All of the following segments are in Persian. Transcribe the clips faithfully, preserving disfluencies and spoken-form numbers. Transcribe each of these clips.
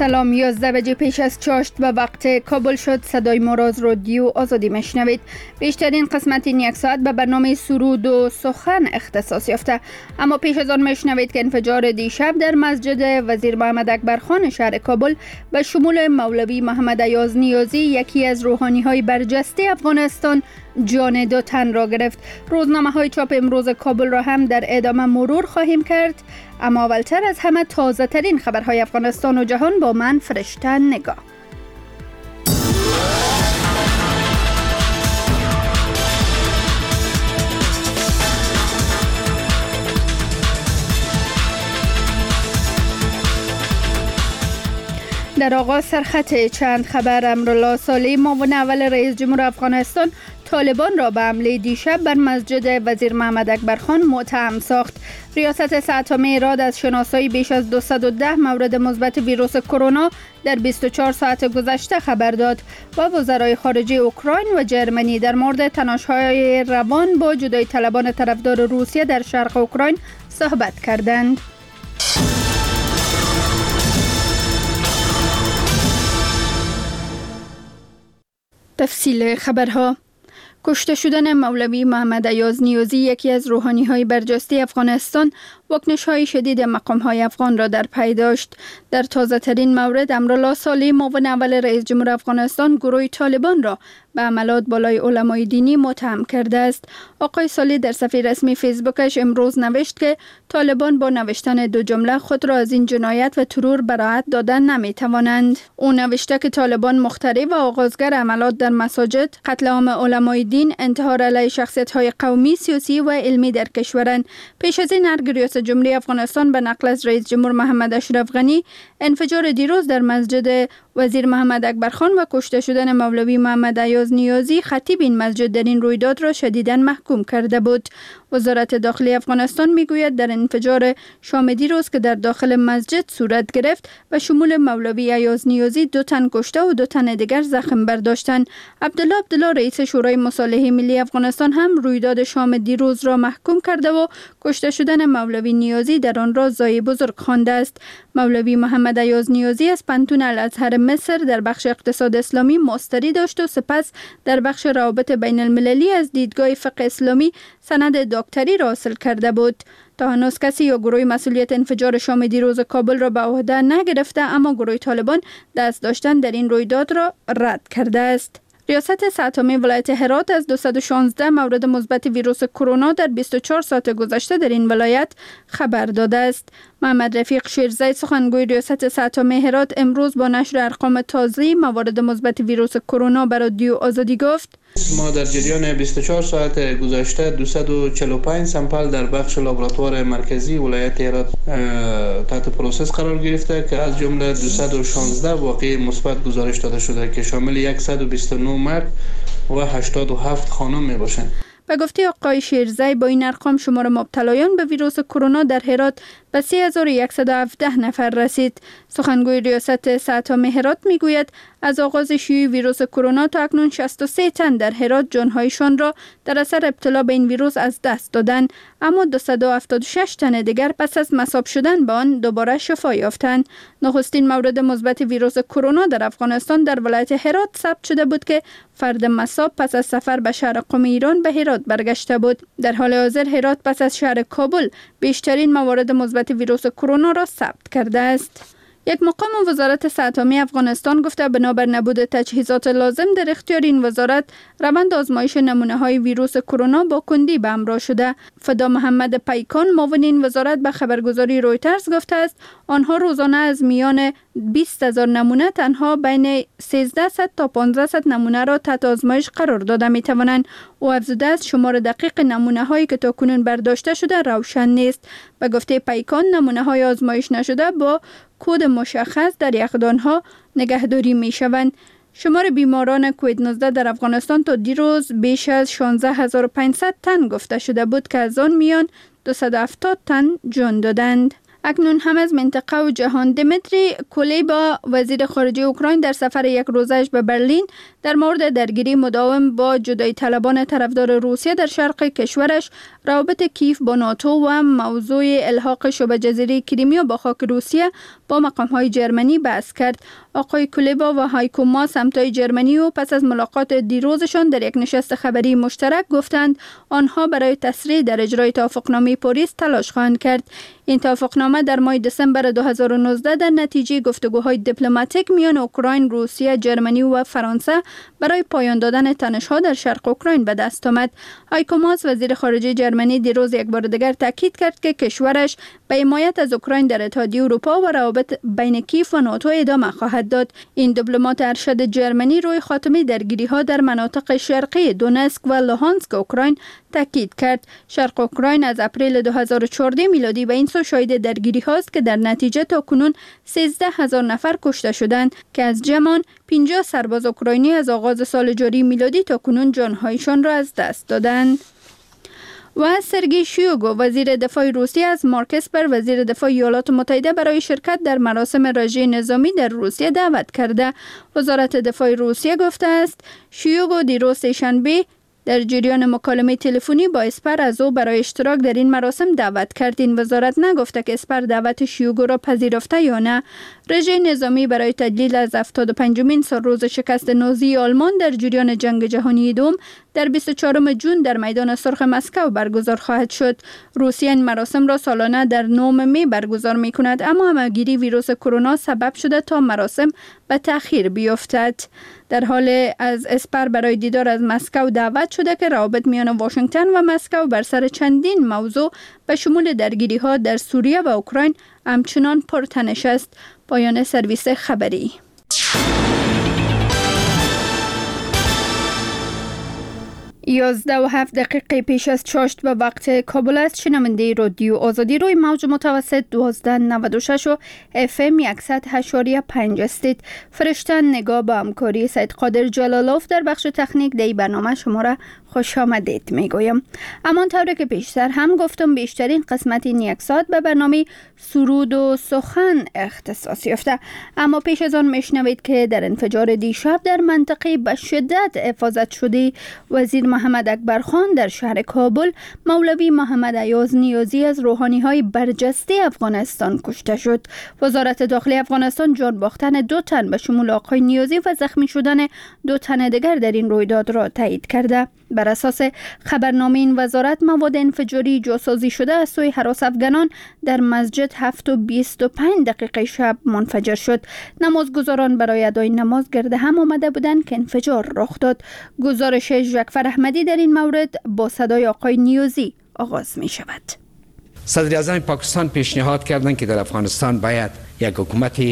سلام. یازده بجه پیش از چاشت به وقت کابل شد. صدای ما را از رادیو آزادی میشنوید. بیشترین قسمت این یک ساعت به برنامه سرود و سخن اختصاص یافته، اما پیش از آن میشنوید که انفجار دیشب در مسجد وزیر محمد اکبر خان شهر کابل به شمول مولوی محمد ایاز نیازی، یکی از روحانی های برجسته افغانستان، جان دو تن را گرفت. روزنامه های چاپ امروز کابل را هم در ادامه مرور خواهیم کرد، اما اولتر از همه تازه ترین خبرهای افغانستان و جهان با من فرشته نگاه. در آغاز سرخط چند خبر. امرالله صالحی، معاون اول رئیس جمهور افغانستان، طالبان را به حمله دیشب بر مسجد وزیر محمد اکبر خان متهم ساخت. ریاست سه ایراد از شناسایی بیش از دویست و ده مورد مثبت ویروس کرونا در بیست و چهار ساعت گذشته خبر داد و وزرای خارجه اوکراین و جرمنی در مورد تنش‌های روان با جدای طلبان طرفدار روسیه در شرق اوکراین صحبت کردند. تفصیل خبرها. کشته شدن مولوی محمد ایاز نیازی، یکی از روحانی های برجسته افغانستان، واکنش های شدید مقام های افغان را در پی داشت. در تازه ترین مورد، امرالله صالحی، معاون اول رئیس جمهور افغانستان، گروه طالبان را به حملات بالای علمای دینی متهم کرده است. آقای صالحی در صفحه رسمی فیسبوکش امروز نوشت که طالبان با نوشتن دو جمله خود را از این جنایت و ترور براءت دادن نمی توانند. او نوشته که طالبان مخترع و آغازگر حملات در مساجد، قتل عام علمای دین، انتحار علیه شخصیت های قومی، سیاسی و علمی در کشورند. پیش از این ارگ ریاست جمهوری افغانستان به نقل از رئیس جمهور محمد اشرف غنی، انفجار دیروز در مسجد وزیر محمد اکبر خان و کشته شدن مولوی محمد ایاز نیازی، خطیب این مسجد، در این رویداد را شدیداً محکوم کرده بود. وزارت داخلی افغانستان میگوید در انفجار شام دیروز که در داخل مسجد صورت گرفت و شمول مولوی ایاز نیازی، دو تن کشته و دو تن دیگر زخم برداشتند. عبدالله عبدالله، رئیس شورای مصالحه ملی افغانستان، هم رویداد شام دیروز را محکوم کرده و کشته شدن مولوی نیازی در آن را ضایعه بزرگ خوانده است. مولوی محمد ایاز نیازی از پنتون الازهر مصر در بخش اقتصاد اسلامی ماستری داشت و سپس در بخش روابط بین المللی از دیدگاه فقه اسلامی سند دکتری را حاصل کرده بود. تا هنوز کسی یا گروه مسئولیت انفجار شام دیروز کابل را به عهده نگرفته، اما گروه طالبان دست داشتن در این رویداد را رد کرده است. ریاست سه ولایت هرات از دویست و شانزده مورد مثبت ویروس کرونا در بیست و چهار ساعت گذشته در این ولایت خبر داده است. محمد رفیق شیرزی، سخنگوی ریاست سه هرات، امروز با نشر ارقام تازه موارد مثبت ویروس کرونا بر رادیو آزادی گفت: ما در جریان بیست و چهار ساعت گذشته دویست و چهل و پنج سامپل در بخش لابراتوار مرکزی ولایت هرات تحت پروسس قرار گرفته که از جمله دویست و شانزده واقعه مثبت گزارش داده شده که شامل صد و بیست و نه مرد و هشتاد و هفت خانم می باشند. به گفته آقای شیرزی، با این ارقام شمار مبتلایان به ویروس کرونا در هرات به سه هزار و صد و هفده نفر رسید. سخنگوی ریاست سه هرات میگوید از آغاز شیوع ویروس کرونا تا اکنون شصت و سه تن در هرات جانهایشان را در اثر ابتلا به این ویروس از دست دادند، اما دویست و هفتاد و شش تن دیگر پس از مصاب شدن به آن دوباره شفا یافتند. نخستین مورد مثبت ویروس کرونا در افغانستان در ولایت هرات ثبت شده بود که فرد مصاب پس از سفر به شهر قم ایران به هرات برگشته بود. در حال حاضر هرات پس از شهر کابل بیشترین موارد مثبت ویروس کرونا را ثبت کرده است. یک مقام وزارت سه افغانستان گفته بنابر نبود تجهیزات لازم در اختیار این وزارت، روند آزمایش نمونه های ویروس کرونا با کندی به همراه شده. فدا محمد پیکان، معاون این وزارت، به خبرگزاری رویترز گفته است آنها روزانه از میان بیست هزار نمونه تنها بین سیزده تا پانزده نمونه را تحت آزمایش قرار داده می توانند. او افزوده است شمار دقیق نمونه هایی که تاکنون برداشته شده روشن نیست. به گفته پیکان، نمونه های آزمایش نشده با کد مشخص در یخدانها نگهداری می شوند. شمار بیماران کووید نوزده در افغانستان تا دیروز بیش از شانزده هزار و پانصد تن گفته شده بود که از آن میان دویست و هفتاد تن جان دادند. اکنون هم از منطقه و جهان. دمیتری کلیبا وزیر خارجه اوکراین در سفر یک روزش به برلین در مورد درگیری مداوم با جدایی طلبان طرفدار روسیه در شرق کشورش، روابط کیف با ناتو و موضوع الحاق شبه جزیره کریمیا با خاک روسیه با مقام‌های جرمنی بحث کرد. آقای کلیبا و هایکو ماس همتای جرمنی و پس از ملاقات دیروزشان در یک نشست خبری مشترک گفتند آنها برای تسریع در اجرای توافقنامه پاریس تلاش خواهند کرد. این توافقنامه در ماه دسامبر دو هزار و نوزده در نتیجه گفتگوهای دیپلماتیک میان اوکراین، روسیه، جرمنی و فرانسه برای پایان دادن تنش‌ها در شرق اوکراین به دست آمد. هایکو ماس وزیر خارجه جرمنی دیروز یک بار دیگر تاکید کرد که کشورش به حمایت از اوکراین در اتحادیه اروپا و روابط بین کیف و ناتو ادامه خواهد داد. این دیپلمات ارشد جرمنی روی خاتمه درگیری‌ها در مناطق شرقی دونسک و لوهانسک اوکراین تاکید کرد. شرق اوکراین از اپریل دو هزار و چهارده میلادی به این سو شاهد درگیری هاست که در نتیجه تا کنون سیزده هزار نفر کشته شدند که از جمع پنجاه سرباز اوکراینی از آغاز سال جاری میلادی تا کنون جانهایشان را از دست دادند. و سرگئی شویگو وزیر دفاع روسیه از مارک اسپر وزیر دفاع ایالات متحده برای شرکت در مراسم رژه نظامی در روسیه دعوت کرده. وزارت دفاع روسیه گفته است شویگو دیروز سه‌شنبه در جریان مکالمه تلفنی با اسپر از او برای اشتراک در این مراسم دعوت کرد. این وزارت نگفته که اسپر دعوت شویگو را پذیرفته یا نه. رژه نظامی برای تجلیل از هفتاد و پنجمین سالروز شکست نازی آلمان در جریان جنگ جهانی دوم در بیست و چهارم ژوئن در میدان سرخ مسکو برگزار خواهد شد. روسیه این مراسم را سالانه در نهم می برگزار می کند، اما همه‌گیری ویروس کرونا سبب شده تا مراسم به تأخیر بیفتد. در حال از اسپر برای دیدار از مسکو دعوت شده که روابط میان واشنگتن و مسکو بر سر چندین موضوع به شمول درگیری ها در سوریه و اوکراین همچنان پرتنش است. پایان سرویس خبری. یازده و هفت دقیقه پیش از چاشت به وقت کابل است. شنونده رادیو آزادی روی موج متوسط دوازده نود و شش و اف ام صد و هشت اشاریه پنج استید. فرشتن نگاه به همکاری سید قادر جلالوف در بخش تکنیک دی برنامه شما را خوش آمدید میگویم. اما طوری که پیشتر هم گفتم بیشترین قسمت این یک ساعت به برنامه سرود و سخن اختصاص یافته. اما پیش از آن میشنوید که در انفجار دیشب در منطقه به شدت حفاظت شده وزیر محمد اکبرخان در شهر کابل، مولوی محمد ایاز نیازی از روحانی‌های برجسته افغانستان کشته شد. وزارت داخلی افغانستان جان باختن دو تن به شمول آقای نیازی و زخمی شدن دو تن دیگر در این رویداد را تایید کرده. بر اساس خبرنامه این وزارت مواد انفجاری جاسازی شده از سوی هراس افغانان در مسجد هفت و بیست و پنج دقیقه شب منفجر شد. نمازگزاران برای ادای نماز گرد هم آمده بودند که انفجار رخ داد. گزارش ژکفر احمدی در این مورد با صدای آقای نیازی آغاز می شود. صدر اعظم پاکستان پیشنهاد کردند که در افغانستان باید یک حکومت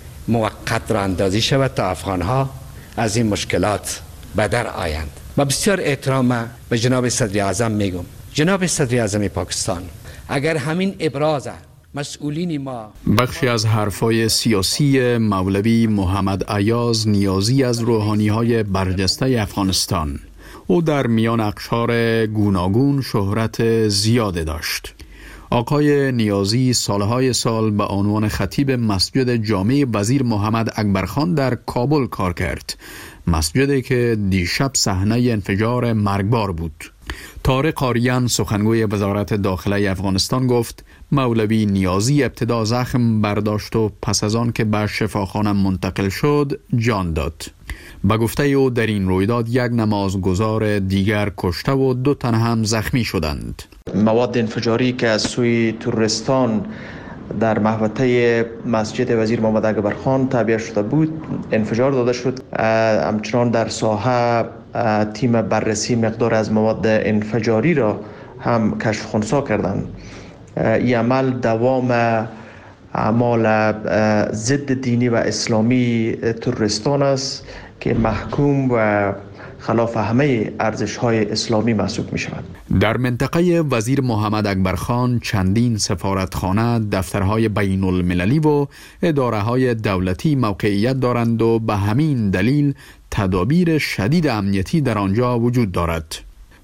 موقت را اندازی شود تا افغانها از این مشکلات به در آیند. با بسیار احترام به جناب صدر اعظم میگم، جناب صدر اعظم پاکستان، اگر همین ابراز مسئولین ما بخشی از حرفای سیاسی مولوی محمد ایاز نیازی از روحانی‌های برجسته افغانستان، او در میان اقشار گوناگون شهرت زیاد داشت. آقای نیازی سالهای سال به عنوان خطیب مسجد جامع وزیر محمد اکبرخان در کابل کار کرد، مسجدی که دیشب صحنه انفجار مرگبار بود. طارق آریان سخنگوی وزارت داخله افغانستان گفت مولوی نیازی ابتدا زخم برداشت و پس از آن که به شفاخانه منتقل شد جان داد. به گفته او در این رویداد یک نمازگزار دیگر کشته و دو تن هم زخمی شدند. مواد انفجاری که از سوی تروریستان در محوطه مسجد وزیر محمد اکبرخان تعبیه شده بود انفجار داده شد. همچنان در ساحه تیم بررسی مقدار از مواد انفجاری را هم کشف خنثی کردند. این عمل دوام اعمال ضد دینی و اسلامی تروریستان است که محکوم و خلاف همه ارزش‌های اسلامی محسوب می‌شود. در منطقه وزیر محمد اکبرخان چندین سفارتخانه، دفترهای بین المللی و اداره‌های دولتی موقعیت دارند و به همین دلیل تدابیر شدید امنیتی در آنجا وجود دارد.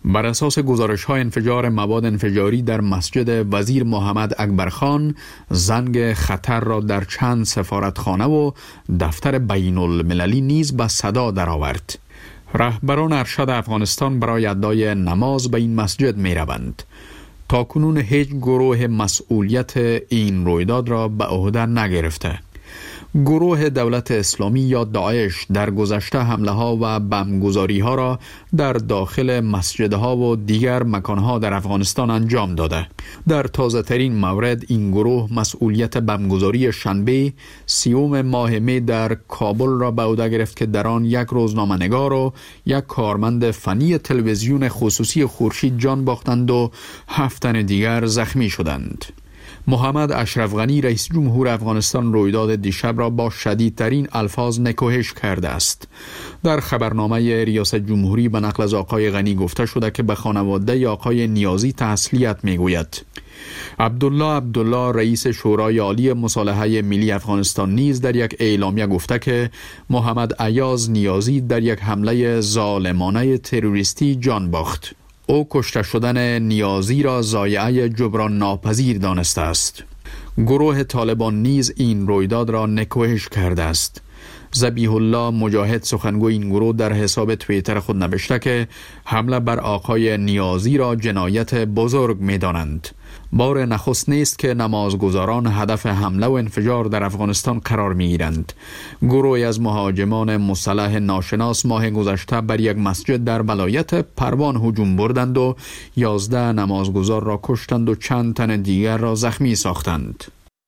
بر اساس گزارش های انفجار مواد انفجاری در مسجد وزیر محمد اکبرخان، زنگ خطر را در چند سفارتخانه و دفتر بین المللی نیز به صدا درآورد. رهبران ارشد افغانستان برای ادای نماز به این مسجد می روند. تا کنون هیچ گروه مسئولیت این رویداد را به عهده نگرفته. گروه دولت اسلامی یا داعش در گذشته حمله ها و بمبگذاری ها را در داخل مسجدها و دیگر مکانها در افغانستان انجام داده. در تازه ترین مورد این گروه مسئولیت بمبگذاری شنبه سیوم ماه می در کابل را به عهده گرفت که در آن یک روزنامه‌نگار و یک کارمند فنی تلویزیون خصوصی خورشید جان باختند و هفت تن دیگر زخمی شدند. محمد اشرف غنی رئیس جمهور افغانستان رویداد دیشب را با شدیدترین الفاظ نکوهش کرده است. در خبرنامه ریاست جمهوری به نقل از آقای غنی گفته شده که به خانواده آقای نیازی تسلیت میگوید. عبدالله عبدالله رئیس شورای عالی مصالحه ملی افغانستان نیز در یک اعلامیه گفته که محمد ایاز نیازی در یک حمله ظالمانه تروریستی جان باخت. او کشته شدن نیازی را ضایعه جبران ناپذیر دانسته است. گروه طالبان نیز این رویداد را نکوهش کرده است. ذبیح الله مجاهد سخنگوی این گروه در حساب توییتر خود نوشته که حمله بر آقای نیازی را جنایت بزرگ می دانند. بار نخست نیست که نمازگزاران هدف حمله و انفجار در افغانستان قرار می گیرند. گروهی از مهاجمان مسلح ناشناس ماه گذشته بر یک مسجد در ولایت پروان هجوم بردند و یازده نمازگزار را کشتند و چند تن دیگر را زخمی ساختند.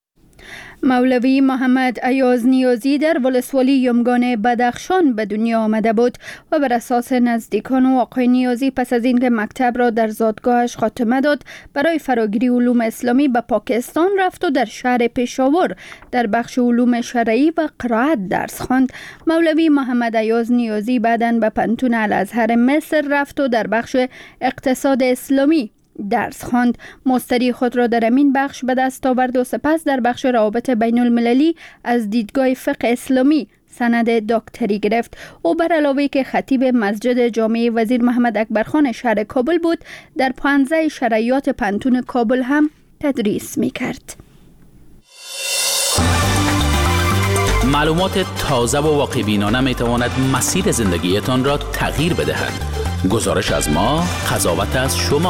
مولوی محمد ایاز نیازی در ولسوالی یمگان بدخشان به دنیا آمده بود و بر اساس نزدیکان و آقای نیازی پس از اینکه مکتب را در زادگاهش خاتمه داد برای فراگیری علوم اسلامی به پاکستان رفت و در شهر پشاور در بخش علوم شرعی و قرائت درس خواند. مولوی محمد ایاز نیازی بعداً به پنتون الازهر مصر رفت و در بخش اقتصاد اسلامی درس خواند. مستری خود را در امین بخش به دست آورد و سپس در بخش روابط بین المللی از دیدگاه فقه اسلامی سند دکتری گرفت. او بر علاوه که خطیب مسجد جامع وزیر محمد اکبرخان شهر کابل بود، در پانزده شرعیات پنتون کابل هم تدریس می کرد. معلومات تازه و واقع بینانه می تواند مسیر زندگیتان را تغییر بدهد. گزارش از ما، قضاوت از شما.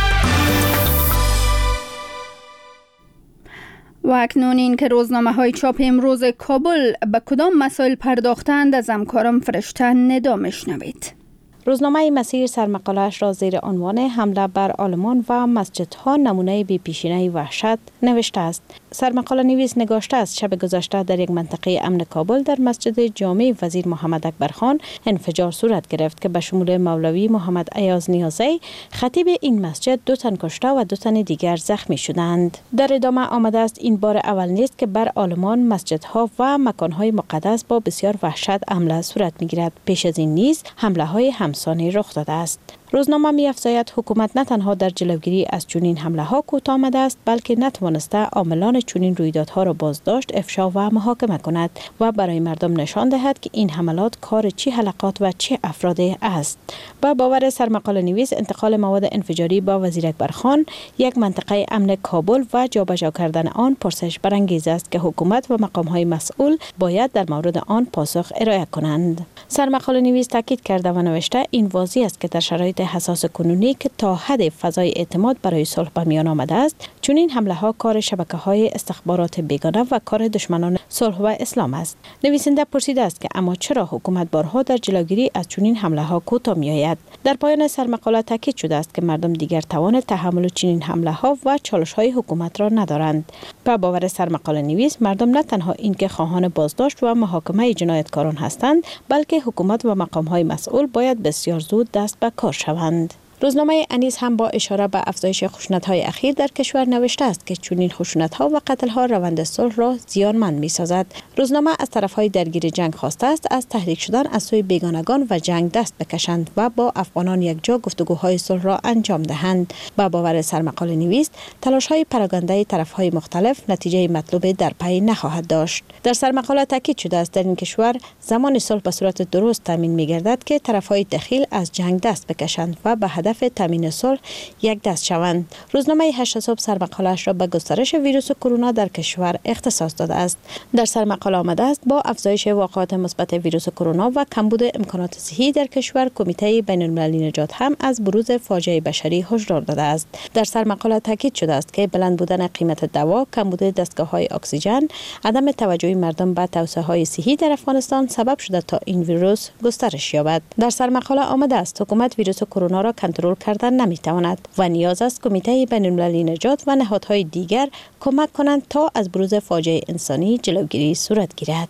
و اکنون این که روزنامه های چاپ امروز کابل به کدام مسائل پرداختند از همکارم فرشته ندا میشنوید. روزنامه مسیر سرمقاله‌اش را زیر عنوان حمله بر آلمان و مسجدها نمونه بی پیشینه وحشت نوشته است. سرمقاله نویس نگاشته است شب گذشته در یک منطقه امن کابل در مسجد جامع وزیر محمد اکبرخان انفجار صورت گرفت که به شمول مولوی محمد ایاز نیازی خطیب این مسجد دو تن کشته و دو تن دیگر زخمی شدند. در ادامه آمده است این بار اول نیست که بر آلمان مسجدها و مکانهای مقدس با بسیار وحشت حمله صورت می‌گیرد. پیش از این نیز حمله‌های همسانی رخ داده است. روزنامه می‌افزاید حکومت نه تنها در جلوگیری از چنین حمله‌ها کوتاه آمده است، بلکه نتوانسته عاملان چنین رویدادها را بازداشت، افشا و محاکمه کند و برای مردم نشان دهد که این حملات کار چه حلقات و چه افرادی است. با باور سرمقاله نویس انتقال مواد انفجاری با وزیر اکبرخان یک منطقه امن کابل و جابجا کردن آن پرسش برانگیز است که حکومت و مقام‌های مسئول باید در مورد آن پاسخ ارائه کنند. سرمقاله نویس تاکید کرده و نوشته این واضح است که در شرایط حساس کنونی که تا حد فضای اعتماد برای صلح به میان آمده است، چون این حمله ها کار شبکه‌های استخبارات بیگانه و کار دشمنان صلح و اسلام است. نویسنده پرسیده است که اما چرا حکومت بارها در جلوگیری از چنین حمله ها کوتاه می‌آید؟ در پایان سرمقاله تاکید شده است که مردم دیگر توان تحمل چنین حمله ها و چالش های حکومت را ندارند. به باور سرمقاله نویس مردم نه تنها اینکه خواهان بازداشت و محاکمه جنایتکاران هستند، بلکه حکومت و مقام های مسئول باید بسیار زود دست به کار شوند. روزنامه انیس هم با اشاره به افزایش خشونت‌های اخیر در کشور نوشته است که چنین خشونت‌ها و قتل‌ها روند صلح را زیانمند می‌سازد. روزنامه از طرف‌های درگیر جنگ خواسته است از تحریک شدن از سوی بیگانگان و جنگ دست بکشند و با افغانان یکجا گفتگوهای صلح را انجام دهند. با باور سرمقاله نویس تلاش‌های پراکنده طرف‌های مختلف نتیجه مطلوب در پی نخواهد داشت. در سرمقاله تاکید شده است در این کشور زمان صلح به صورت درست تامین می‌گردد که طرف‌های دخیل از جنگ دست بکشند و به هدف هدف تامین صلح یک دست شوند. روزنامه هشت صبح سرمقاله‌اش را به گسترش ویروس کرونا در کشور اختصاص داده است. در سرمقاله آمده است با افزایش واقعات مثبت ویروس کرونا و کمبود امکانات صحی در کشور، کمیته بین‌المللی نجات هم از بروز فاجعه بشری هشدار داده است. در سرمقاله تاکید شده است که بلند بودن قیمت دوا، کمبود دستگاه‌های اکسیژن، عدم توجه مردم به توصیه‌های صحی در افغانستان سبب شده تا این ویروس گسترش یابد. در سرمقاله آمده است حکومت ویروس کرونا را کنترل کردن نمی‌تواند و نیاز است کمیته بین‌المللی نجات و نهادهای دیگر کمک کنند تا از بروز فاجعه انسانی جلوگیری صورت گیرد.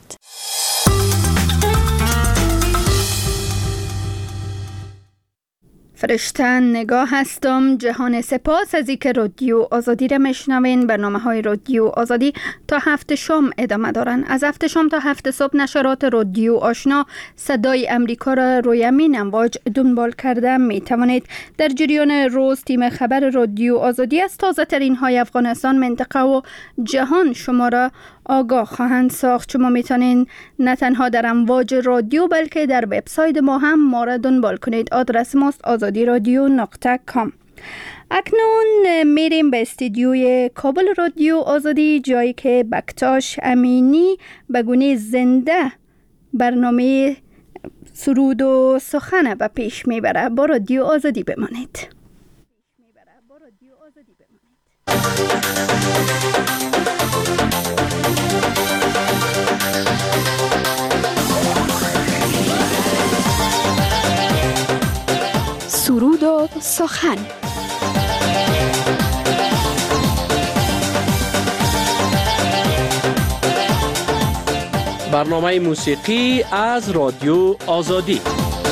فرشتن نگاه هستم. جهان سپاس از اینکه رادیو آزادی را میشنوین. برنامه های رادیو آزادی تا هفت شام ادامه دارن. از هفت شام تا هفت صبح نشرات رادیو آشنا صدای امریکا را روی همین امواج دنبال کرده می توانید. در جریان روز تیم خبر رادیو آزادی از تازه ترین های افغانستان، منطقه و جهان شما را آگاه خواهند ساخت. شما میتونین نه تنها در امواج رادیو بلکه در وبسایت ما هم ما را دنبال کنید. آدرس ماست آزادی رادیو نقطه کام. اکنون میریم به استودیوی کابل رادیو آزادی، جایی که بکتاش امینی به گونه زنده برنامه سرود و سخن به پیش میبره. با رادیو آزادی بمانید. سرود و سخن. برنامه موسیقی از رادیو آزادی.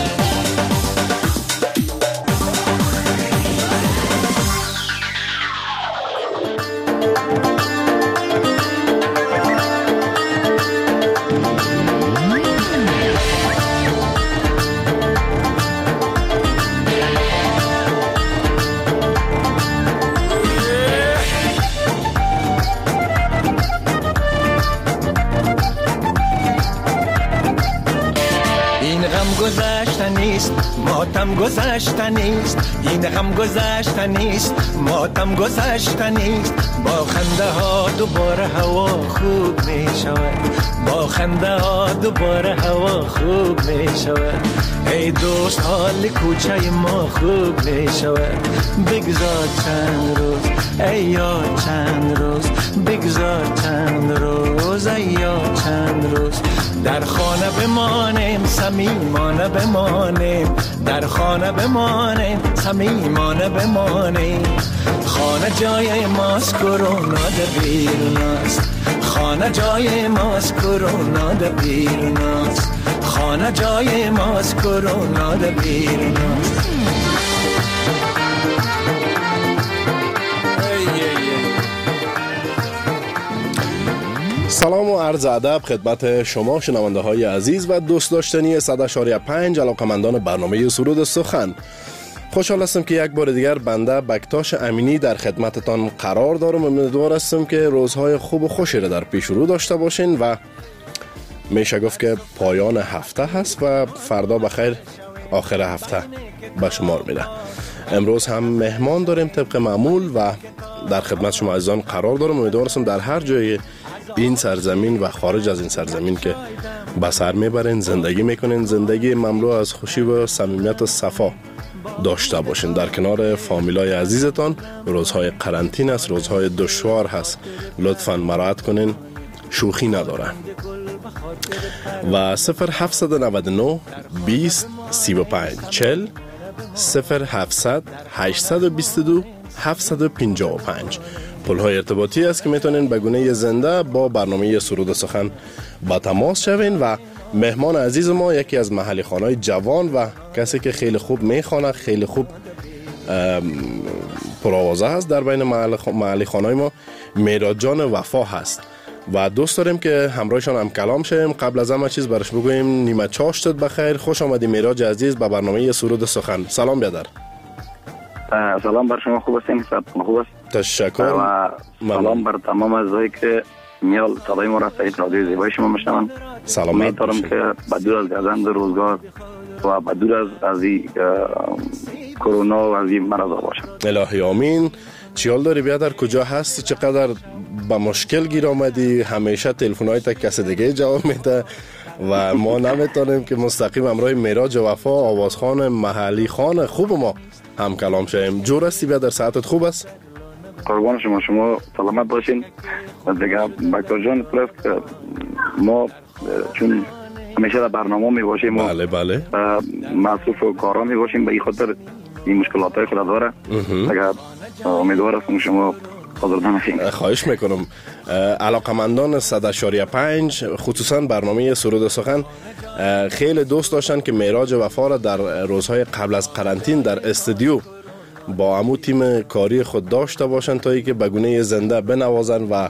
ماتم گذشته نیست، این غم گذشته نیست، ماتم گذشته نیست. با خنده ها دوباره هوا خوب می شود، با خنده ها دوباره هوا خوب می شود. ای دوست حال کوچه ما خوب می شود. بگذار چند روز ای یاد چند روز، بگذار چند روز ای یاد چند روز. در خانه بمانیم صمیمانه بمانیم، در خانه بمانیم صمیمانه بمانیم. خانه جای ماست کرونا در بیرون است، خانه جای ماست کرونا در بیرون است، خانه جای ماست کرونا در بیرون است. سلام و عرض ادب خدمت شما شنونده های عزیز و دوست داشتنی صد و شش و پنج علاقمندان برنامه سرود سخن. خوشحال هستم که یک بار دیگر بنده بکتاش امینی در خدمتتان قرار دارم. امیدوار هستم که روزهای خوب و خوشی را در پیش رو داشته باشین و میشه گفت که پایان هفته هست و فردا بخیر آخر هفته به شمار میره. امروز هم مهمان داریم طبق معمول و در خدمت شما عزیزان قرار دارم. امیدوار هستم در هر جای این سرزمین و خارج از این سرزمین که به سر میبرین زندگی میکنین، زندگی مملو از خوشی و صمیمیت و صفا داشته باشین. در کنار فامیلای عزیزتان روزهای قرنطینه است، روزهای دشوار هست، لطفاً مراعات کنین، شوخی نداره. و صفر هفتصد و نود و نه بیست سی و پنج چهل صفر هفتصد هشتصد و بیست و دو هفتصد و پنجاه و پنج پل‌های ارتباطی است که میتونین به گونه زنده با برنامه سرود سخن با تماس شوین. و مهمان عزیز ما یکی از محلی خانهای جوان و کسی که خیلی خوب میخوانه، خیلی خوب پرآوازه هست در بین محلی خانهای ما، میراد جان وفا هست و دوست داریم که همراهشان هم کلام شویم. قبل از همه چیز برش بگوییم نیمه چاشتت بخیر. خوش آمدی میراد عزیز به برنامه سرود سخن. سلام بیادر. سلام بر شما، خوب هستین؟ صحتتون خوب است؟ تشکر. و سلام بر تمام اعضایی که میال صدای ما را سعید رادیو زیبای شما میشنون. سلامت امیدوارم که بدور از گزند روزگار و بدور از از کرونا و از این مرض باشن. الهی آمین. چیال داری بیادر کجا هستی؟ چقدر با مشکل گیر آمدی؟ همیشه تلفن‌های تا کس دیگه جواب میده و ما نمیتونیم که مستقیم همراه معراج وفا آوازخوان محلی خان خوب ما هم کلام شیم. جور هستی بیادر؟ ساعتت خوب است؟ قربان شما، شما سلامت باشین. دیگه بکتر جان پرست که ما چون همیشه در برنامه می باشیم، بله بله، مصروف و کارا می باشیم، به این خاطر این مشکلات های خود داره. دیگه امیدوار هستم شما حاضر نشین. خواهش میکنم. علاقمندان صد اشاریه پنج خصوصا برنامه سرود سخن خیلی دوست داشتن که معراج وفا را در روزهای قبل از قرنطین در استودیو با عمو تیم کاری خود داشته باشن تا ای که بگونه زنده بنوازن و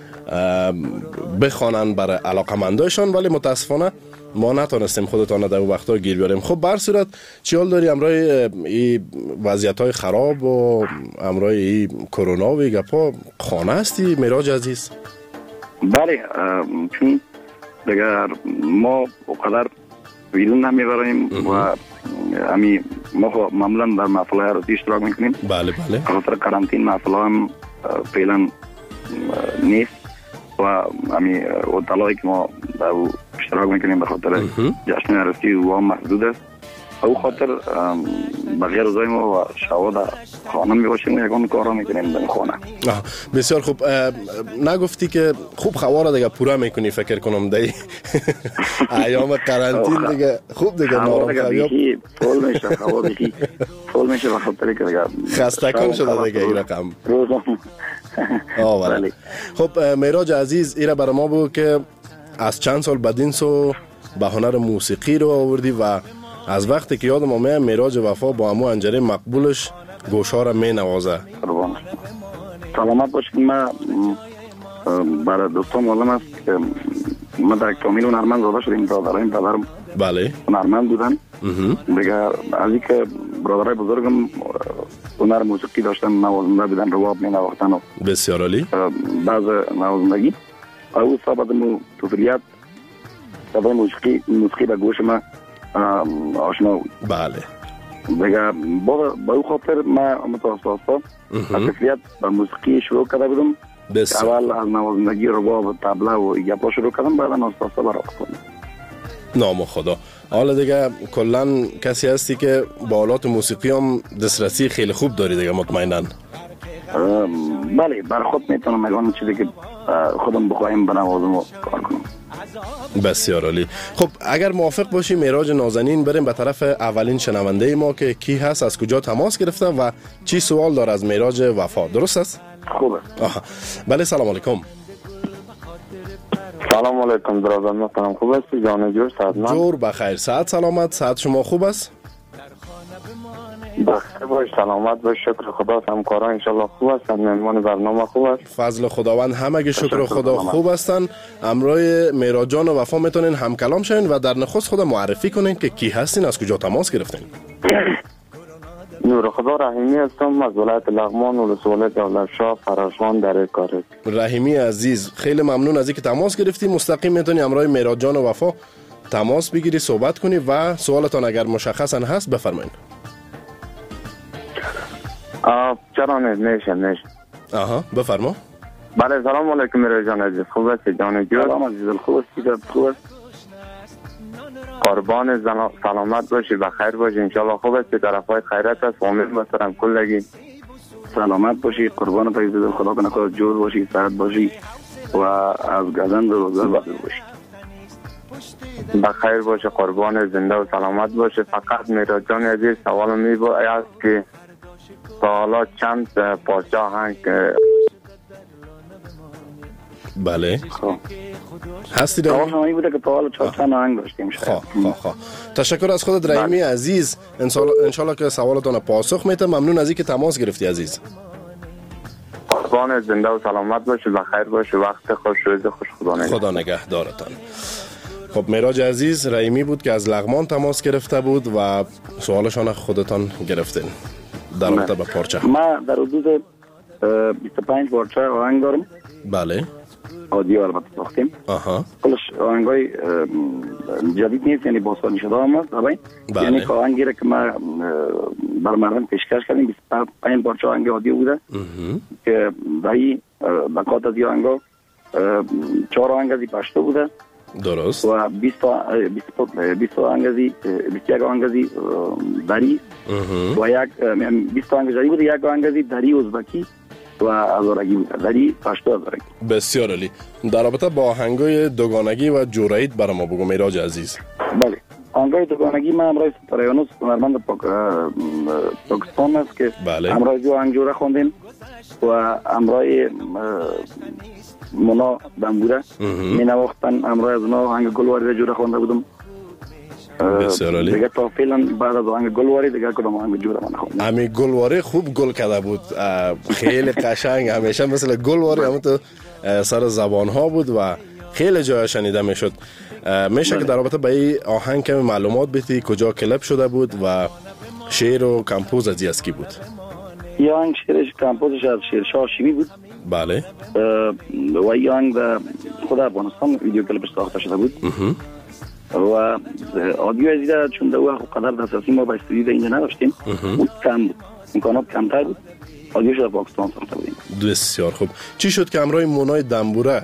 بخوانن برای علاقمندایشان، ولی متاسفانه ما نتونستیم خودتان در اون وقتا گیر بیاریم. خب بر صورت چی حال داری امرای این وضعیت های خراب و امرای این کرونا و گپا خانه هستی معراج عزیز؟ بله، چون دیگر ما اقدر بیرون نمیبریم و امی ما معمولا در محفل های عروسی اشتراک میکنیم. بله بله. خاطر قرنطین محفل هم فعلا نیست و امی اطلاعی که ما در اشتراک میکنیم به خاطر جشن عروسی و هم محدود است. او خاطر بقیه روزای ما و شوا در خانه میباشیم و یکان کارا میکنیم در خانه. بسیار خوب. نگفتی که خوب خواه دیگه پورا میکنی فکر کنم دی ایام قرنطین دیگه خوب دیگه نارم خریاب فول میشه، خواه دیگه فول میشه به خاطر که دیگه خستکان شده دیگه این رقم. آه خب معراج عزیز، ایره برای ما بود که از چند سال بدین سو به هنر موسیقی رو آوردی و از وقتی که یادم آمده معراج وفا با همو انجره مقبولش گوشا را می نوازه. سلامت باشید. من برای دوستان معلوم است که من در کامل هنرمند زاده شدیم. برادران پدرم بله هنرمند بودن دیگه. از این که برادرای بزرگم هنر موسیقی داشتن، نوازنده بودن، رباب می نواختن و بسیار عالی. بعض نوازندگی او صحبت مو طفولیت صدای موسیقی موسیقی به گوش من آشنا بود. بله دیگه با با او خاطر من متوسط از طفولیت به موسیقی شروع کرده بودم. اول از نوازندگی رباب و طبله و گپا شروع کردم، بعد ناستا برای خودم. نام خدا. حالا دیگه کلا کسی هستی که با آلات موسیقی هم دسترسی خیلی خوب داری دیگه مطمئناً؟ بله، بر خود میتونم میگم چیزی که خودم بخوایم بنوازم و کار کنم. بسیار عالی. خب اگر موافق باشی معراج نازنین بریم به طرف اولین شنونده ما که کی هست، از کجا تماس گرفته و چی سوال داره از معراج وفا. درست است؟ خوبه. آها. بله سلام علیکم. سلام علیکم برادر محترم، خوب هستی؟ جان جور سعد من؟ جور بخیر، سعد سلامت. سعد شما خوب است؟ بخیر باش، سلامت باش، شکر خدا. همکاران انشالله خوب هستن، مهمان برنامه خوب است؟ فضل خداوند همگی شکر خدا خوب هستن. امروی معراج جان و وفا میتونین هم کلام شین و در نخست خود معرفی کنین که کی هستین، از کجا تماس گرفتین؟ نور خدا رحیمی هستم از ولایت لغمان و ولایت دولتشاه فراشان در کارک. رحیمی عزیز، خیلی ممنون از اینکه تماس گرفتی. مستقیم میتونی امروی معراج جان و وفا تماس بگیری، صحبت کنی و سوالتان اگر مشخصا هست بفرمایید. چرا نه نشه نشه آها بفرما. بله سلام علیکم معراج جان عزیز، خوب هستی جان جور؟ سلام عزیز، خوب هستی؟ خوب است. قربان سلامت باشی، بخیر باشی، انشالله خوب هستی، طرفای خیرت است، امید بسرم کلگی سلامت باشی، قربان پیزد خدا کنه خود جور باشی، صحت باشی و از گزند روزه بخیر باشی. بخیر باشه، قربان زنده و سلامت باشه. فقط معراج جان عزیز سوال می باید که تا حالا چند پارچه آهنگ بله هستی در این شمایی بوده که تا حالا چند آهنگ داشتیم. خواه خواه خواه تشکر از خودت رحیمی عزیز. انشالله که سوالتان پاسخ میتم. ممنون از اینکه تماس گرفتی عزیز. قربان زنده و سلامت باشه، بخیر باشه، وقت خوش روز خوش، خدا نگهدار. خدا نگهدارتان. خب معراج عزیز رحیمی بود که از لغمان تماس گرفته بود و سوالشان خودتان گرفتین در رابطه با پارچه. ما در حدود بیست و پنج پارچه آهنگ دارم. بله آدیو البته ساختیم. آها. کلش آهنگای جدید نیست، یعنی با سالی شده هم هست. بله. یعنی آهنگی را که ما بر مردم پیشکش کردیم. بیست و پنج پارچه آهنگ آدیو بوده که دهی بقات از آهنگ چهار آهنگ از پشتو بوده درست و بیست بیست آهنگ از بیست و یک آهنگ از دری و یک بیست آهنگ جایی بوده، یک آهنگ از دری ازبکی و هزارگی بوده، دری پشتو هزارگی. بسیار عالی. در رابطه با آهنگای دوگانگی و جورایید برای ما بگو میراج عزیز. بله، آهنگای دوگانگی ما همراه ستارهانوس هنرمند پاک... پاکستان است که بله. همراه جو آهنگ جوره خوندیم و همراه مونا دنبوره می نواختن، همراه از اونا آهنگ گلواری را جوره خونده بودم. بسیار عالی. دیگه تا فعلا بعد از آهنگ گلواری دیگه کدام آهنگ جوره من خوندم. امی گلواری خوب گل کرده بود، خیلی قشنگ، همیشه مثل گلواری همون تو سر زبان ها بود و خیلی جای شنیده میشد. میشه که در رابطه با این آهنگ کمی معلومات بدی، کجا کلپ شده بود و شعر و کمپوز از از کی بود؟ این آهنگ شعرش کمپوزش از شیرشاه شیمی بود. بله. و این آهنگ در خود افغانستان ویدیو کلیپش ساخته شده بود. و آدیو از دیده چون در او قدر دسترسی ما به استودیو اینجا نداشتیم، بود کم بود، امکانات کمتر بود، آدیوش در پاکستان ساخته بودیم. بسیار خوب. چی شد که همراه مونای دنبوره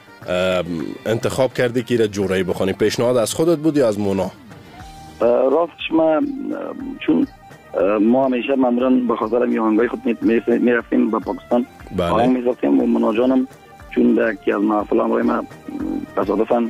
انتخاب کردی که ایره جورایی بخوانی؟ پیشنهاد از خودت بود یا از مونا؟ راستش ما چون ما همیشه معمولا به خاطر میهنگای خود میرفتیم به پاکستان، آهنگ میساختیم و مونا جانم چون در یکی از محفل همراه ما تصادفاً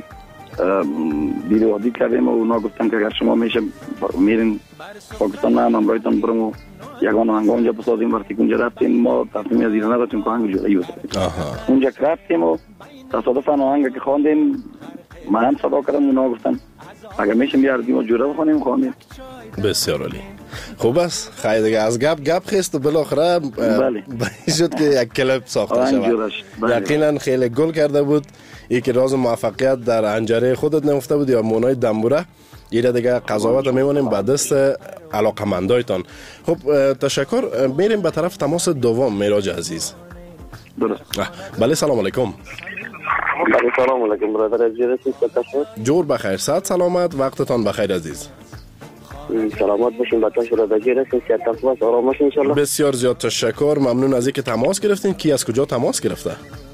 ویدیو آدیو کردیم و اونا گفتن که اگر شما میشه میرین پاکستان ما هم همراهتان برم و یگان آهنگ اونجا بسازیم. وقتی اونجا رفتیم ما تصمیم از ایران نداشتیم که آهنگ جورایی بسازیم. اونجا رفتیم و تصادفاً آهنگ که خواندیم من هم صدا کردم، اونا گفتن اگر میشه بیاردیم و جوره بخونیم خواندیم. بسیار عالی. خوب است، خیلی دیگه از گپ گپ خست و بالاخره بله شد که یک کلیپ ساخته شد. یقینا خیلی گل کرده بود. یکی راز موفقیت در انجره خودت نمفته بود یا مونای دنبوره؟ یه دیگه قضاوت میمونیم به دست علاقمندایتان. خب تشکر. میریم به طرف تماس دوم. میراج عزیز. درست. بله سلام علیکم. بله سلام علیکم برادر عزیز. جور بخیر، صحت سلامت، وقتتان بخیر عزیز. سلامت باشین، بچه‌ها برادر رسید، صحت و آرام باشین ان شاء الله. بسیار زیاد تشکر، ممنون از اینکه تماس گرفتین. کی از کجا تماس گرفته؟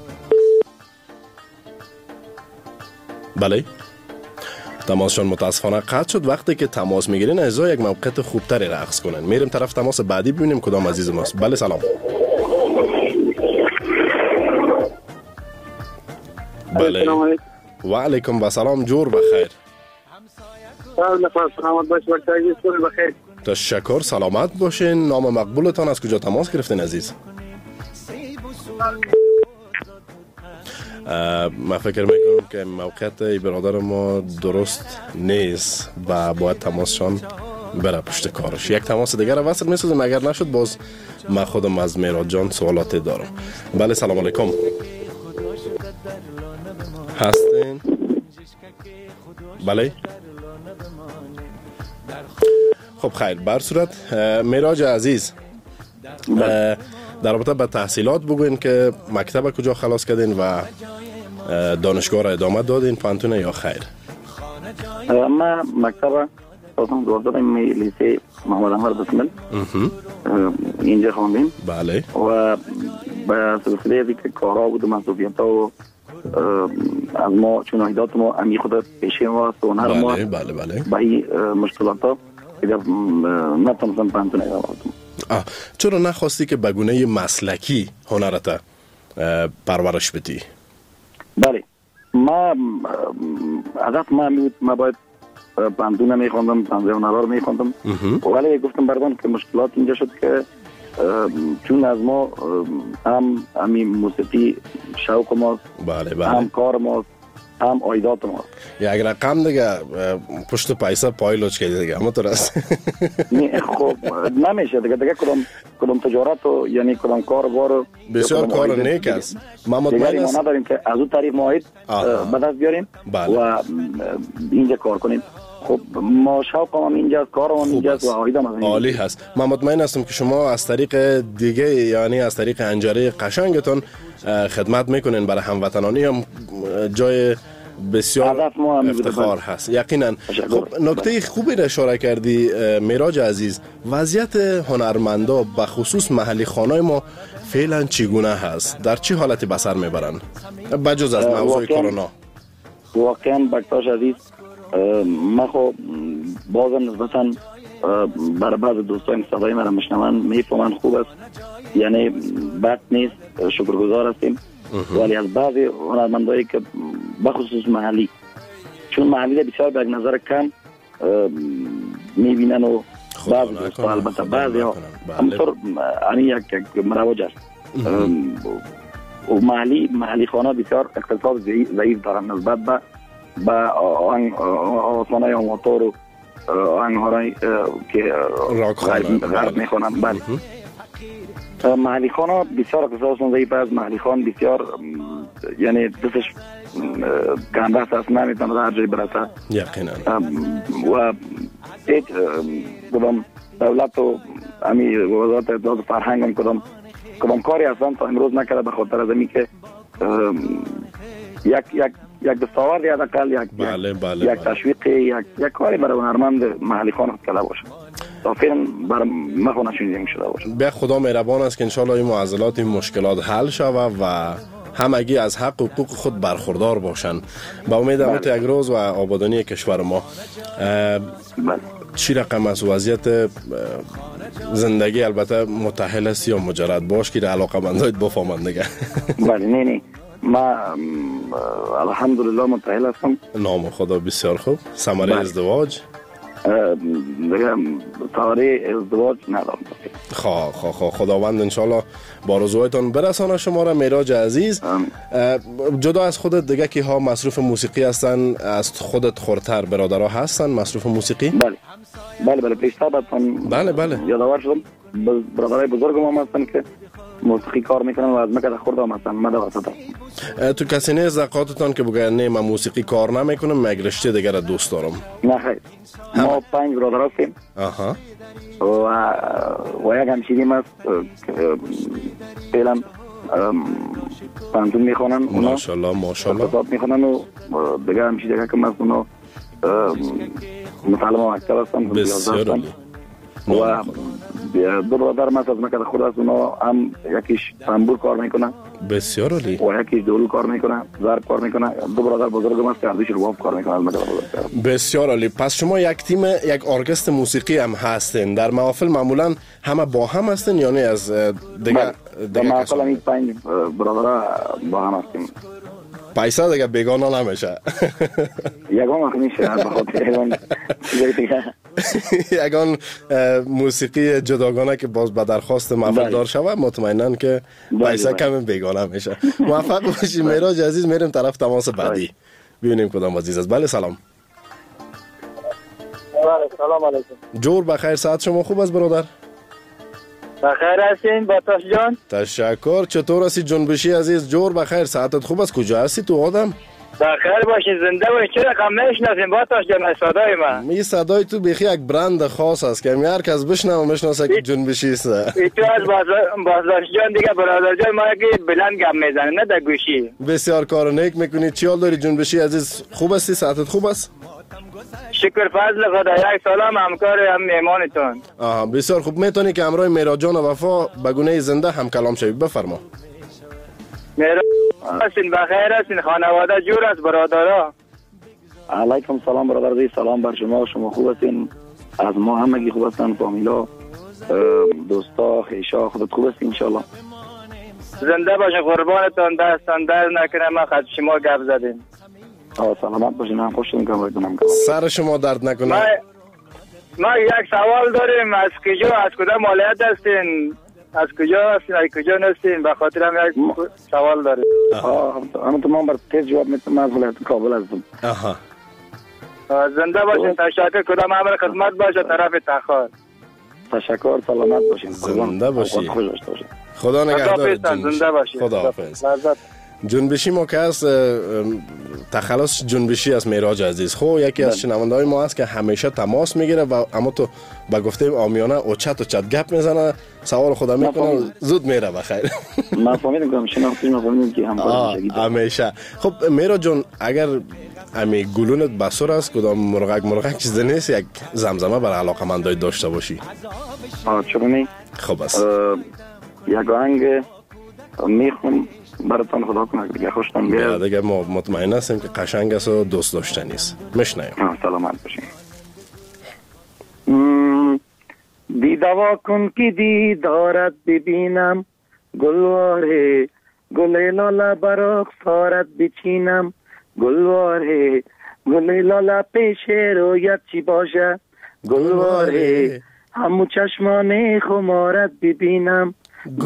بله تماسشان متاسفانه قطع شد. وقتی که تماس میگیرین اجازه یک موقعیت خوبتری را اخذ کنن. میریم طرف تماس بعدی ببینیم کدام عزیز ماست. بله سلام. بله و علیکم و سلام. جور بخیر. سلامت باشید بخیر. تشکر، سلامت باشین. نام مقبولتان، از کجا تماس گرفتین عزیز؟ ما فکر میکنم که موقعیت برادر ما درست نیست و باید تماسشان بره پشت کارش. یک تماس دیگر را وصل میسازیم، اگر نشد باز من خودم از میراج جان سوالاتی دارم. بله سلام علیکم. هستین؟ بله خب خیر. بر صورت میراج عزیز در رابطه با تحصیلات بگوین که مکتب کجا خلاص کردین و دانشگاه را ادامه دادین پانتون یا خیر؟ ما مکتب خواستم دوازدهم لیسه محمد انور بسمل اینجا خواندیم. بله. و به سلسله دیگه کارها بود و منصوبیت ها و از ما چون ایدات ما امی خود پیشه ما سونر ما بله بله بله با این مشکلات ها اگر نتونستم پانتون ادامه دادم. چرا نخواستی که بگونه مسلکی هنرت پرورش بدی؟ بله ما هدف ما بود ما باید پانتون میخوندم، پانتون هنرار میخوندم، ولی گفتم بردان که مشکلات اینجا شد که چون از ما هم همین موسیقی شوق ماست، بله بله هم کار ماست، هم آیدات ماست. یک رقم دیگه پشت پیسه پای لوچ کردی دیگه همونطور است. خب نمیشه دیگه دیگه کدام کدام تجارت و یعنی کدام کار بار بسیار کار نیک است. ما مطمئن است نداریم که از اون طریق ماهید به دست بیاریم و اینجا کار کنیم. خب ما شوق هم اینجاست، کار هم اینجاست و آیدم هم عالی هست. من مطمئن هستم که شما از طریق دیگه یعنی از طریق انجره قشنگتون خدمت میکنین برای هموطنانی هم جای بسیار افتخار هست یقینا. خب نکته خوبی را اشاره کردی معراج عزیز، وضعیت هنرمندا به خصوص محلی خانای ما فعلا چگونه هست؟ در چه حالتی به سر میبرن بجز از موضوع کرونا؟ واقعا بکتاش عزیز، من خب بازم نسبتا برای بعض دوستان صدای من میشنون میفهمن خوب است، یعنی بد نیست، شکرگزار هستیم. ولی از بعضی هنرمندایی که بخصوص محلی، چون محلی بسیار به نظر کم میبینن و بعضی دوستا البته بعضی ها همطور یعنی یک مروج است و محلی محلی خانه بسیار اقتصاد ضعیف دارن نسبت به به آسانه یا موتور و آهنگ هایی که غرب میخونن. بله محلی خانه بسیار اقتصادشون ضعیف است. محلی خان بسیار یعنی دستش گنده است، نمیتونه هر جایی برسه یقینا. و هیچ کدام دولت و امی وزارت اطلاعات فرهنگ هم کدام کدام کاری اصلا تا امروز نکرده به خاطر از اینکه که یک یک یک دستاورد یا حداقل یک بله بله یک تشویق یک یک کاری برای هنرمند محلی خان کلا باشه تا فعلا برای ما نشون شده باشه. به خدا مهربان است که ان شاء الله این معضلات این مشکلات حل شود و همگی از حق و حقوق خود برخوردار باشند. با امید امید یک روز و آبادانی کشور ما. بله. چی رقم از وضعیت زندگی البته متأهل است یا مجرد باش که علاقه مندایت بفهمند دیگه؟ بله نه نه ما الحمدلله متأهل هستم. نام خدا بسیار خوب. ثمره ازدواج دیگه ثمره ازدواج ندارم. خواه خواه خواه خداوند انشالله با رضایتان برسانه شما را. معراج عزیز، جدا از خودت دیگه که ها مصروف موسیقی هستن، از خودت خورتر برادرها هستن مصروف موسیقی؟ بله بله بله پیشتر باتون بله بله یادآور شدم برادرای بزرگم هم هستن که موسیقی کار میکنن و از مکه خوردم هستن مدرسه. تو کسی نه زقاتتان که بگه نه من موسیقی کار نمیکنم مگرشته دیگه را دوست دارم؟ نه خیر، ما پنج برادر هستیم. آها. و و یک همشیریم هست فعلا پانتون میخونن اونا ماشاءالله ماشاءالله اقتصاد میخونن و دیگه همشی دیگه که هست اونا متعلم و مکتب هستن بسیار عالی. و دو برادر من از مکه خود هست، اونا هم یکیش تنبور کار میکنن بسیار عالی و یکیش دورو کار میکنه، ضرب کار میکنه. دو برادر بزرگم هست که اردیش رواب کار میکنه از مکه بزرگ. بسیار عالی. پس شما یک تیم یک ارکستر موسیقی هم هستین. در محافل معمولا همه با هم هستین یا نه از دیگه در محافل هم پنج برادر با هم هستیم. پیسه دیگه بیگانه نمیشه. یگان میشه بخاطر یگان دیگه یگان موسیقی جداگانه که باز به درخواست محفل دار شود مطمئناً که پیسه کم بیگانه میشه. موفق باشی معراج عزیز. میریم طرف تماس بعدی ببینیم کدام عزیز است. بله سلام. سلام علیکم. جور بخیر، ساعت شما خوب است برادر؟ بخیر هستین باتاش جان؟ تشکر. چطور هستی جنبشی عزیز؟ جور بخیر، ساعتت خوب است؟ کجا هستی تو آدم؟ بخیر باشین، زنده باشین. چرا کم نشناسین باتاش جان صدای من؟ می صدای تو بیخی یک برند خاص است که هر کس بشنوه و بشناسه که جنبشی است. تو از بازداشت جان دیگه برادر جان ما که بلند گپ میزنه نه در گوشی. بسیار کار نیک میکنی. چی حال داری جنبشی عزیز؟ خوب هستی؟ ساعتت خوب است؟ شکر فضل خدا. یک سلام همکار هم میمانتون. آها بسیار خوب. میتونی که همراه معراج جان وفا به گونه زنده هم کلام شوی؟ بفرما. معراج هستین بخیر هستین؟ خانواده جور است برادرها؟ علیکم سلام برادر. سلام بر شما. شما خوب هستین؟ از ما همگی خوب هستن، فامیلا دوستا خیشا خودت خوب هستین ان شاء الله؟ زنده باشین قربانتون. دستان در نکنه ما خد شما گپ زدیم. آه سلامت باشین. هم خوش شدیم کنم سر شما درد نکنه. ما, ما یک سوال داریم. از کجا از کدام مالیات هستین؟ از کجا هستین؟ از کجا نستین؟ به خاطر هم یک م... سوال داریم. آه هم تو من بر تیز جواب میتونم. از ولایت کابل هستم. آها. زنده باشین. تشکر. کدام عمل خدمت باشه طرف تخار. تشکر. سلامت باشین. زنده باشین. خوش باشین. خدا نگهدار. زنده باشین. خدا حافظ. جنبشی ما که هست تخلص جنبشی است معراج عزیز. خب یکی از شنونده های ما هست که همیشه تماس میگیره و اما تو با گفته آمیانه اوچت اوچت گپ میزنه، سوال خودم میکنه زود میره بخیر. من فهمیدم که شناختیش ما فهمیدم که همکار میشه. همیشه. خب معراج جون اگر امی گلونت بسور است کدام مرغک مرغک چیز نیست یک زمزمه بر علاقمندای داشته باشی؟ آه چرا نه؟ خب است. یک آهنگ میخونم براتون، خدا کنه دیگه خوشتون بیاد. دیگه ما مطمئن هستیم که قشنگ است و دوست داشتنی است. میشنویم. سلامت باشین. دیدوا کن که دیدارت ببینم، گلواره گل لاله برا سارت بچینم، گلواره گل لاله پیش رویت چی باشه، گلواره همو چشمان خمارت ببینم،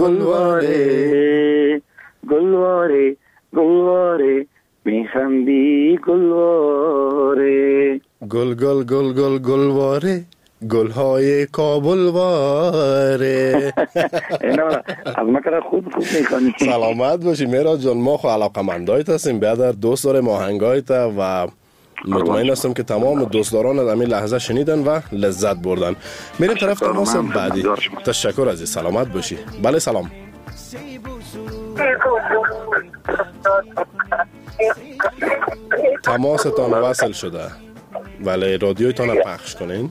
گلواره گلواره گلواره میخندی گلواره، گل گل گل گل گلواره گلهای کابل واره. اینا از مکر خود خوب میکنی. سلامت باشی معراج جان. ما خو علاقمندایت هستیم، بیادر دوست داریم آهنگایت و مطمئن هستم که تمام دوستداران از همین لحظه شنیدن و لذت بردن. میریم طرف تماس بعدی. تشکر عزیز، سلامت باشی. بله سلام. تماستان وصل شده. بله رادیویتان پخش کنین.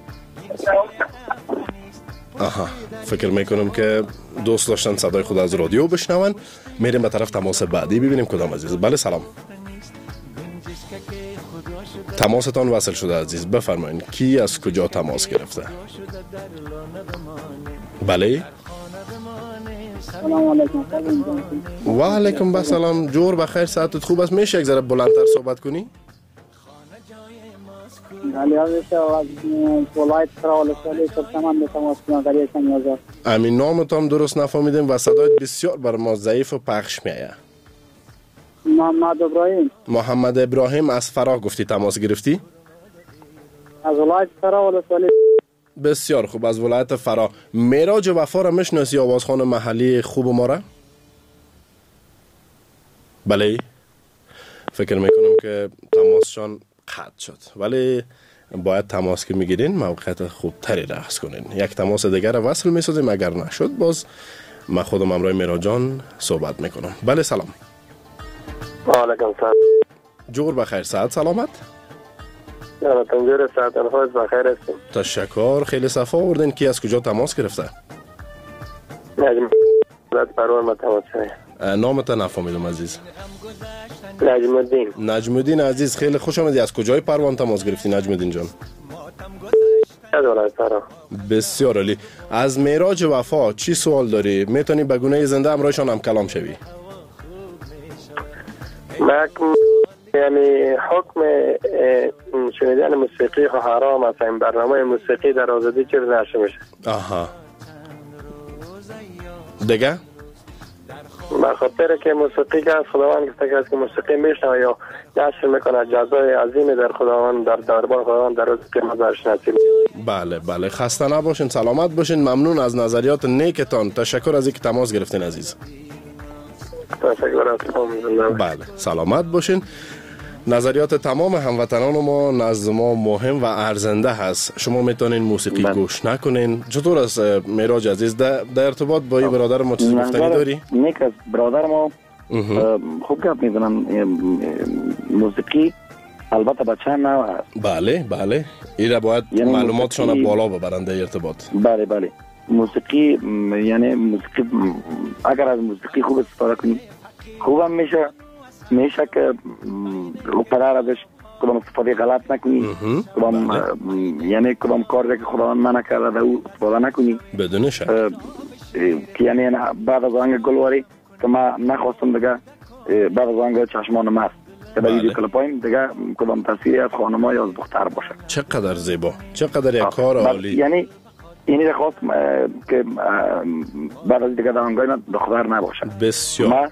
آها فکر میکنم که دوست داشتن صدای خود از رادیو بشنون. میریم به طرف تماس بعدی ببینیم کدام عزیز. بله سلام. تماستان وصل شده عزیز، بفرمایید کی از کجا تماس گرفته؟ بله سلام علیکم. و علیکم السلام. جور بخیر، ساعتت خوب است؟ میشه یک ذره بلندتر صحبت کنی؟ امین نامتان درست نفهمیدیم و صدایت بسیار بر ما ضعیف و پخش میایه. محمد ابراهیم. محمد ابراهیم از فراه گفتی تماس گرفتی؟ از ولایت فراه ولسوالی. بسیار خوب، از ولایت فراه. معراج وفا را میشناسی، آوازخوان محلی خوب ما را؟ بله فکر میکنم که تماسشان قطع شد، ولی باید تماس که میگیرین موقعیت خوب تری را حفظ کنین. یک تماس دیگر را وصل میسازیم، اگر نشد باز من خودم امروی معراج جان صحبت میکنم. بله سلام. علیکم سلام. جور بخیر، ساعت سلامت؟ یا تنجور ساعت الخوز بخیر هستیم. تشکر، خیلی صفا آوردین. کی از کجا تماس گرفته؟ نجم الدین پروان ما تماس شده. نامت نفهمیدم عزیز. نجم الدین. نجم الدین عزیز، خیلی خوش آمدی. از کجای پروان تماس گرفتی نجم الدین جان؟ از ولایت فراه. بسیار عالی. از معراج وفا چی سوال داری؟ میتونی به گونه زنده امرایشان هم کلام شوی؟ محکم یعنی حکم شنیدن موسیقی حرام است. این برنامه موسیقی در آزادی چیز نشه میشه. آها دیگه؟ به خاطر که موسیقی که از خداوند گفته که موسیقی میشنوه یا نشر میکنه جزای عظیمی در خداوند در دربار خداوند در روز قیامت برش نصیب. بله بله، خسته نباشین، سلامت باشین. ممنون از نظریات نیکتان. تشکر از اینکه تماس گرفتین عزیز. تشکر از شما. بله سلامت باشین. نظریات تمام هموطنان ما نزد ما مهم و ارزنده هست. شما میتونین موسیقی بله. گوش نکنین. چطور است معراج عزیز؟ در ارتباط با این برادر ما چیزی گفتنی داری؟ نیک از برادر ما خوب گپ میزنن. موسیقی البته بچه نه هست. بله بله، این باید یعنی معلوماتشان موسیقی... بالا ببرن در ارتباط. بله بله، موسیقی یعنی موسیقی اگر از موسیقی خوب استفاده کنی خوبم میشه. میشه که پدر ازش کدام استفاده غلط نکنی، کدام یعنی کدام کاری که خداوند منع کرده او استفاده نکنی بدون شک. که یعنی بعد از آهنگ گلواری که من نخواستم دیگه، بعد از آهنگ چشمان مست که در ویدیو کلیپایم دیگه کدام تصویری از خانم یا از دختر باشه. چقدر زیبا، چقدر یک کار عالی. یعنی اینی خواست که بعد از دیگه در آهنگای من دختر نباشه. بسیار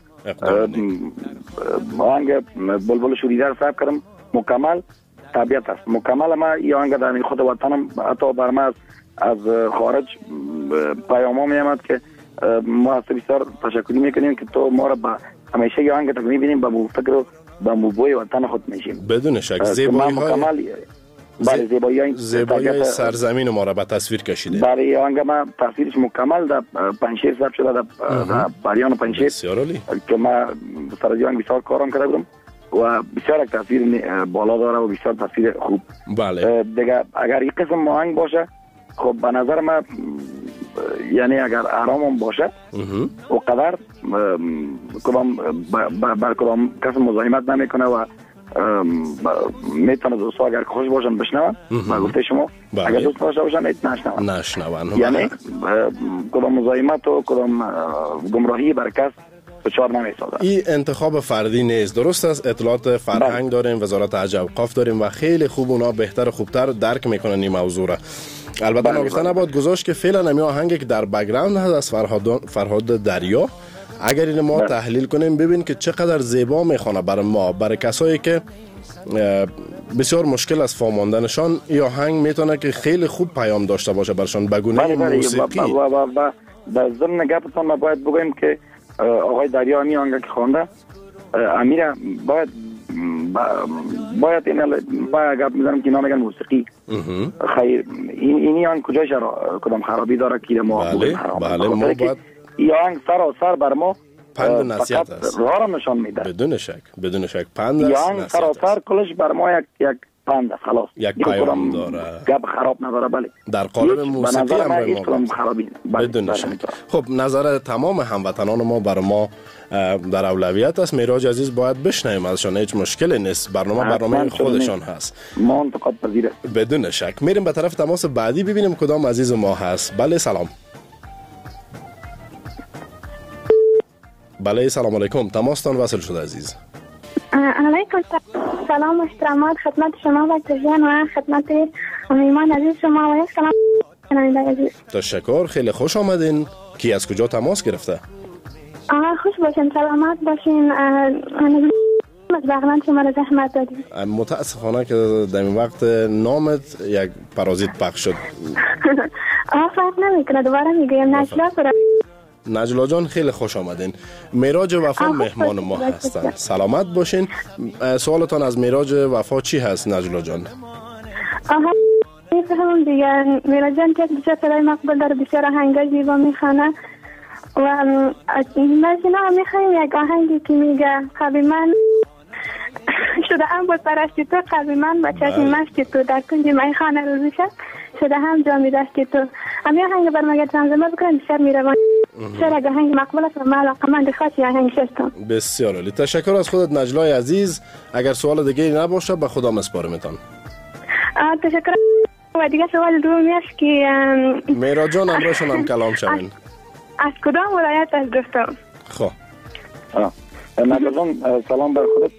آهنگ بلبل شوریده رو صاحب کردم مکمل طبیعت است. مکمل ما این آهنگ در خود وطنم حتی بر ما از خارج پیام ها می آمد که ما از بسیار تشکری میکنیم که تو ما را با همیشه این آهنگ تک میبینیم با فکر و به موبوی وطن خود میشیم. بدون شک زیبایی های برای زیبایی زیبایی سرزمین ما را به تصویر کشیده. برای آنگه ما تصویرش مکمل در پنجشیر ثبت شده در باریان پنجشیر بسیار عالی که ما سرجان بسیار کارم کرده بودم و بسیار یک تصویر بالا داره و بسیار تصویر خوب. بله دیگه اگر یک قسم آهنگ باشه خب به نظر من یعنی اگر آرام باشه و قدر کدام بر کدام کس مزاحمت نمیکنه و میتونه دوستا اگر خوش باشن بشنون و گفته شما اگر دوست داشته باشن نشنون نشنون یعنی کدام مزاحمت و کدام گمراهی بر کس بچار نمیسازه. این انتخاب فردی نیست، درست است. اطلاعات فرهنگ داریم، وزارت حج و اوقاف داریم و خیلی خوب اونا بهتر و خوبتر درک میکنن این موضوع را. البته نگفته نباید گذاشت که فعلا همین آهنگی که در بک‌گراند هست از فرهاد فرهاد دریا، اگر این ما بله. تحلیل کنیم ببین که چقدر زیبا میخونه برای ما، برای کسایی که بسیار مشکل است فهماندنشان این آهنگ میتونه که خیلی خوب پیام داشته باشه برشان به گونه موسیقی. در ضمن گپتون ما باید بگویم که آقای دریا همین آهنگ که خوانده امیر باید باید این باید گپ میزنم که اینا میگن موسیقی خیر این اینی آن کجایش کدام خرابی داره که ما بله بله ما باید این آهنگ سر و سر بر ما پند و نصیحت است، راه را نشان میده. بدون شک بدون شک پند است. این آهنگ سر و سر کلش بر ما یک یک پند است خلاص، یک پیام داره، گپ خراب نداره. بله در قالب موسیقی هم خرابی بدون شک. خب نظر تمام هموطنان ما بر ما در اولویت است. معراج عزیز باید بشنویم ازشان، هیچ مشکلی نیست، برنامه برنامه خودشان هست، ما انتقاد پذیر است. بدون شک. میریم به طرف تماس بعدی ببینیم کدام عزیز ما هست. بله سلام. بله سلام علیکم، تماستان وصل شد عزیز. علیکم سلام و احترامات خدمت شما و تجان و خدمت میهمان عزیز شما و یک سلام شنونده عزیز. تشکر، خیلی خوش آمدین. کی از کجا تماس گرفته؟ آه خوش باشین، سلامت باشین. از بغلان شما را زحمت دادیم. متاسفانه که در این وقت نامت یک پرازیت پخش شد. آه فرق نمیکنه، دوباره میگویم نجلا پر نجلا جان خیلی خوش آمدین. معراج وفا مهمان ما هستن. سلامت باشین. سوالتان از معراج وفا چی هست نجلا جان؟ آها میفهمم دیگه. معراج جان که بسیار صدای مقبول داره، بسیار آهنگای زیبا میخونه و مثلا میخوایم یک آهنگی که میگه قلبی من شده هم بود پرستی تو، قلبی من با چشم مشتی تو، در کنج میخانه روزی شد شده هم جامی داشتی تو. همین آهنگ بر مگر زمزمه بکنم بسیار میروان، بسیار اگه آهنگ مقبول است و من علاقمند خاصی آهنگ شستم. بسیار عالی، تشکر از خودت نجلای عزیز. اگر سوال دیگه نباشه به خدا مسپارمتان. تشکر. و دیگه سوال دومی است که معراج جان امروزشون هم کلام شوین. از کدام ولایت از دوستم؟ خب نجلا جان سلام بر خودت.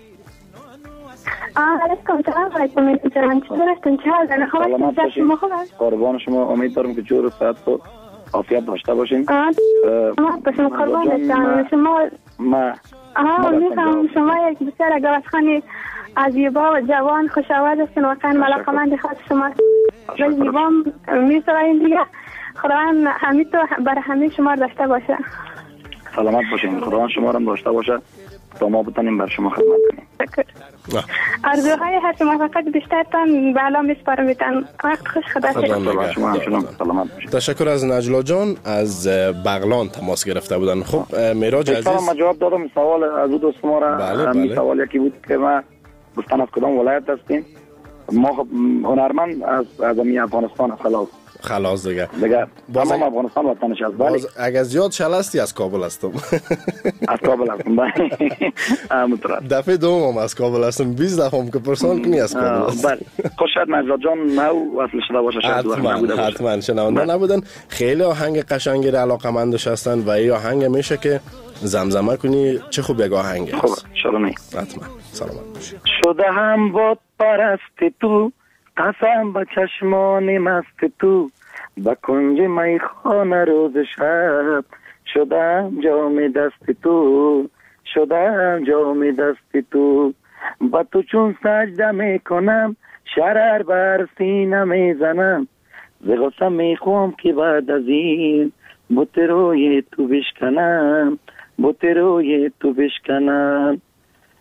علیکم سلام علیکم. چطور هستین؟ چه حال دارین؟ سلامت باشین. قربان شما، امید دارم که جور و صحت و عافیت داشته باشین. سلامت باشین قربانتان. شما ما آها میفهمم شما یک بسیار گوسخانی زیبا و جوان خوش‌آواز هستین، واقعا علاقه‌مند خاص شما. زیبا می‌سرایین دیگه. خداوند همین تو برای همه شما داشته باشه. سلامت باشین، خداوند شما رو داشته باشه تا ما بتونیم بر شما خدمت کنیم. آرزوهای هر شما فقط بیشترتان بالا میسپارمیتن. وقت خوش، خدا شکر. تشکر از نجلا جان از بغلان تماس گرفته بودن. خب معراج عزیز من جواب دادم سوال از دو دوست ما را. بله همین سوال یکی بود که ما گفتن از کدام ولایت هستیم. ما هنرمند از از افغانستان خلاص خلاص دیگه دیگه تمام افغانستان وطنش است. ولی اگر زیاد شلستی از کابل هستم. از کابل هستم. دفعه دوم از کابل هستم. بیست دفعه هم که پرسان کنی از کابل هستم. بله خوش شد نجلا جان نو وصل شده باشه. حتما حتما شنونده نبودن. خیلی آهنگ قشنگی علاقه‌مندش هستن و این آهنگ میشه که زمزمه کنی چه خوب یک آهنگ است. خوب چرا نه. حتما سلامت باشی. شده هم بود پرست تو، قسم به چشمان مست تو، به کنج میخانه روز شب شدم جام دست تو، شدم جام دست تو، با تو چون سجده میکنم شرر بر سینه میزنم، ز غصه میخوام که بعد از این بت روی تو بشکنم، بت روی تو بشکنم.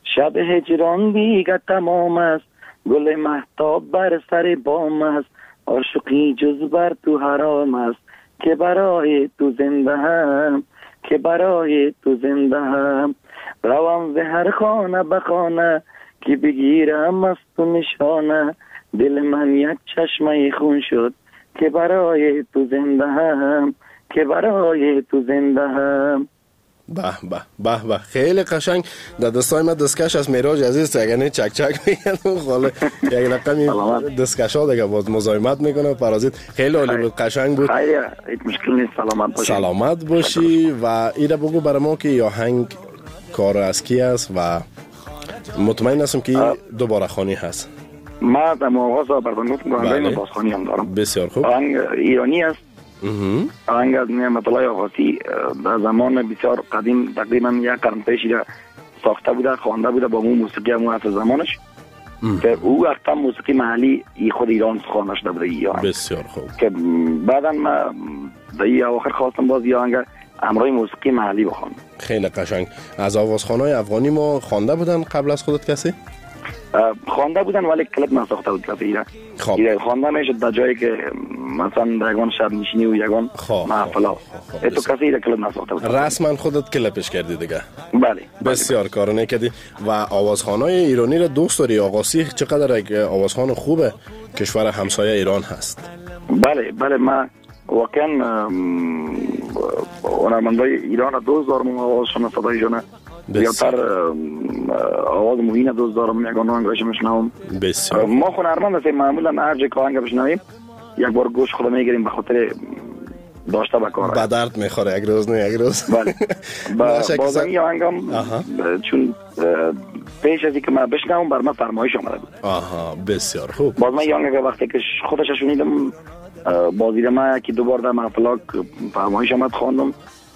شب هجران دیگر تمام است، گل مهتاب بر سر بام است، عاشقی جز بر تو حرام است، که برای تو زنده هم، که برای تو زنده هم. روم به هر خانه به خانه که بگیرم از تو نشانه، دل من یک چشمه خون شد که برای تو زنده هم، که برای تو زنده هم. به به به به خیلی قشنگ. در دستای ما دستکش از میراج عزیز یعنی چک چک میگن خاله یک رقمی دستکش ها دیگه باز مزاحمت میکنه پرازیت. خیلی عالی بود، قشنگ بود. خیلی هیچ مشکل نیست. سلامت باشی. سلامت باشی. و ایره بگو برای ما که آهنگ کار از کی است و مطمئن هستم که دوباره خانی هست. ما در آغاز برنامه گوهندهای بازخوانی هم دارم. بسیار خوب. آهنگ ایرانی است. آهنگ از نعمت الله آغاسی در زمان بسیار قدیم تقریبا یک قرن پیش ساخته بوده، خوانده بوده با مو موسیقی همون از زمانش که او وقتا موسیقی محلی خود ایران خوانده شده بوده. بسیار خوب. که بعدا ما در این آخر خواستم باز آهنگ همراه موسیقی محلی بخوانم. خیلی قشنگ. از آوازخوانای افغانی ما خوانده بودن قبل از خودت کسی؟ خوانده بودن ولی کلپ نساخته بود کسی ایره. خب خوانده میشه در جایی که مثلا در یگان شب نشینی و یگان محفلا اتو کسی ایره کلپ نساخته بود. رسما خودت کلپش کردی دیگه؟ بله. بسیار کار نکردی. و آوازخوانای ایرانی را دوست داری؟ آغاسی چقدر یک آوازخوان خوبه کشور همسایه ایران هست؟ بله بله ما واقعا هنرمندای ایران را دوست دارم. آوازشون صدایشون زیادتر آواز موهین دوست دارم. یگان آهنگایش میشنوم. بسیار ما هنرمند هستیم معمولا هر جای که آهنگ بشنویم یک بار گوش خود میگیریم به خاطر داشته بکار. به درد میخوره یک روز نه یک روز. بله. باز این آهنگم چون پیش از اینکه من بشنوم بر من فرمایش آمده بود. آها بسیار خوب. باز من این آهنگ وقتی که خودش شنیدم بازیده من یکی دو بار در محفلات فرمایش آمد خواندم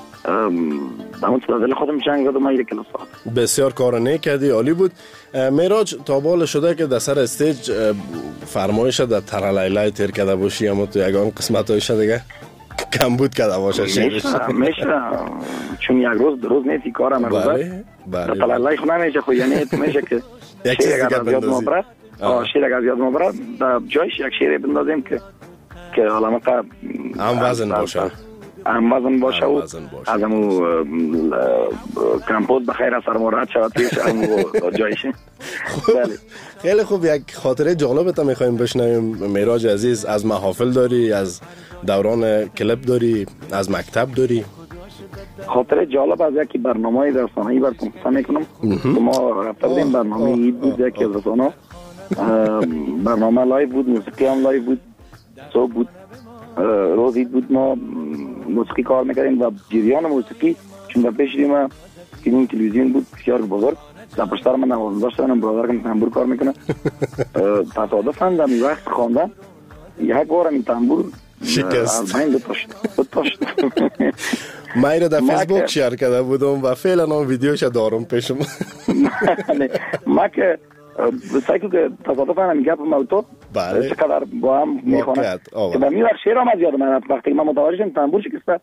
همون دل خودم چنگ زد و من ایره کلاس ساخت. بسیار کار نکردی، عالی بود. میراج تا بال شده که در سر استیج فرمایش در ترلیلی تیر کرده باشی اما تو یگان قسمت هایش دیگه کم بود کرده باشه شیرش؟ میشه چون یک روز روز نیستی کارم روزه. بله بله. ترلیلی خود نمیشه خود یعنی تو میشه که شیر اگر از یاد ما برد شیر اگر از یاد ما برد در جایش یک شیر بندازیم که که علامت هم وزن باشه هم وزن باشه و از همون کمپوت بخیر از سرما رد شود پیش همون جایشه. خیلی خوب. یک خاطره جالبت هم میخواییم بشنویم میراج عزیز. از محافل داری، از دوران کلپ داری، از مکتب داری؟ خاطره جالب از یکی برنامه رسانه‌ای براتون قصه میکنم. ما رفته بودیم برنامه اید بود یکی از رسانه‌ها. برنامه لایو بود، موسیقی هم لایو بود، صبح بود، روز اید بود. ما موسیقی کار میکردیم و جریان موسیقی چون در پیش ما فیلم تلویزیون بود بسیار بزرگ. در پشتر من نوازنده شدم، برادرم تنبور کار میکنه. تصادفاً در این وقت خواندم یک بار این تنبور شکست. از بین بتاشت بتاشت. من ایره در فیسبوک شیر کرده بودم و فعلا هم ویدیوش دارم پیشم. ما که سایکو که تصادفاً هم گپ موتور بله چقدر با هم میخوانه که در می وقت شیر هم از یاد من وقتی من متوجه شدم تنبور شکسته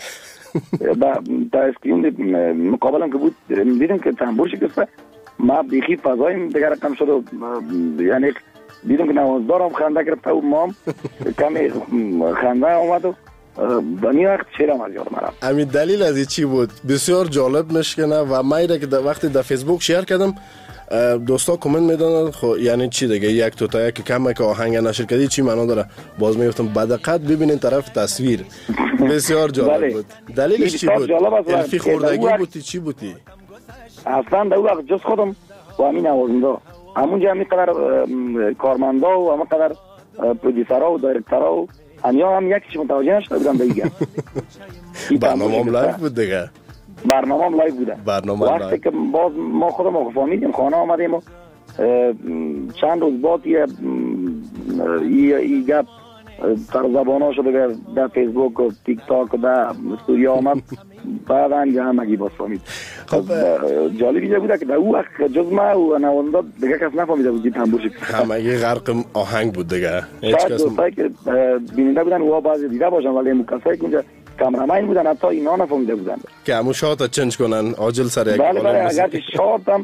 در اسکرین مقابلم که بود دیدم که تنبور شکسته. ما بیخی فضایم دیگر رقم شد و یعنی دیدم که نوازدارم خنده گرفته و مام کمی خنده آمد و به این وقت شیرم از یاد مرم. همین دلیل از این چی بود؟ بسیار جالب نشکنه و من ایره که وقتی در فیسبوک شیر کردم دوستا کامنت میدادن خب یعنی چی دیگه یک تو تا یک کمه که آهنگ نشر کردی چی معنا داره؟ باز میگفتم بدقت ببینین طرف تصویر. بسیار جالب بود. دلیلش چی بود؟ الفی خوردگی بودی چی بودی؟ اصلا در وقت جز خودم و همین نوازنده همونجا همین قدر کارمندا و همین قدر پرودیسرها و دایرکترها و همیا هم یکیش متوجه نشده بودن دیگه. برنامه هم لایف بود دیگه. برنامه هم لایف بوده. برنامه وقتی لایف. که باز ما خودم آقا فهمیدیم خانه آمدیم و چند روز بعد یه یه گپ در زبان ها شده در فیسبوک و تیک تاک و در سوریا آمد بعد هم همگی باز فهمید. خب جالبی بوده که در اون وقت جز ما و نوازنده دیگه کس نفهمیده بود تنبور شکست. همگی غرق آهنگ بود دیگه. هیچ کس دوستایی که بیننده بودن و بعضی دیده باشن ولی مکسایی که اونجا کامرامن بودن حتی اینا نفهمیده بودن که همون شات چنج کنن عاجل سر یک بله بله اگر شات هم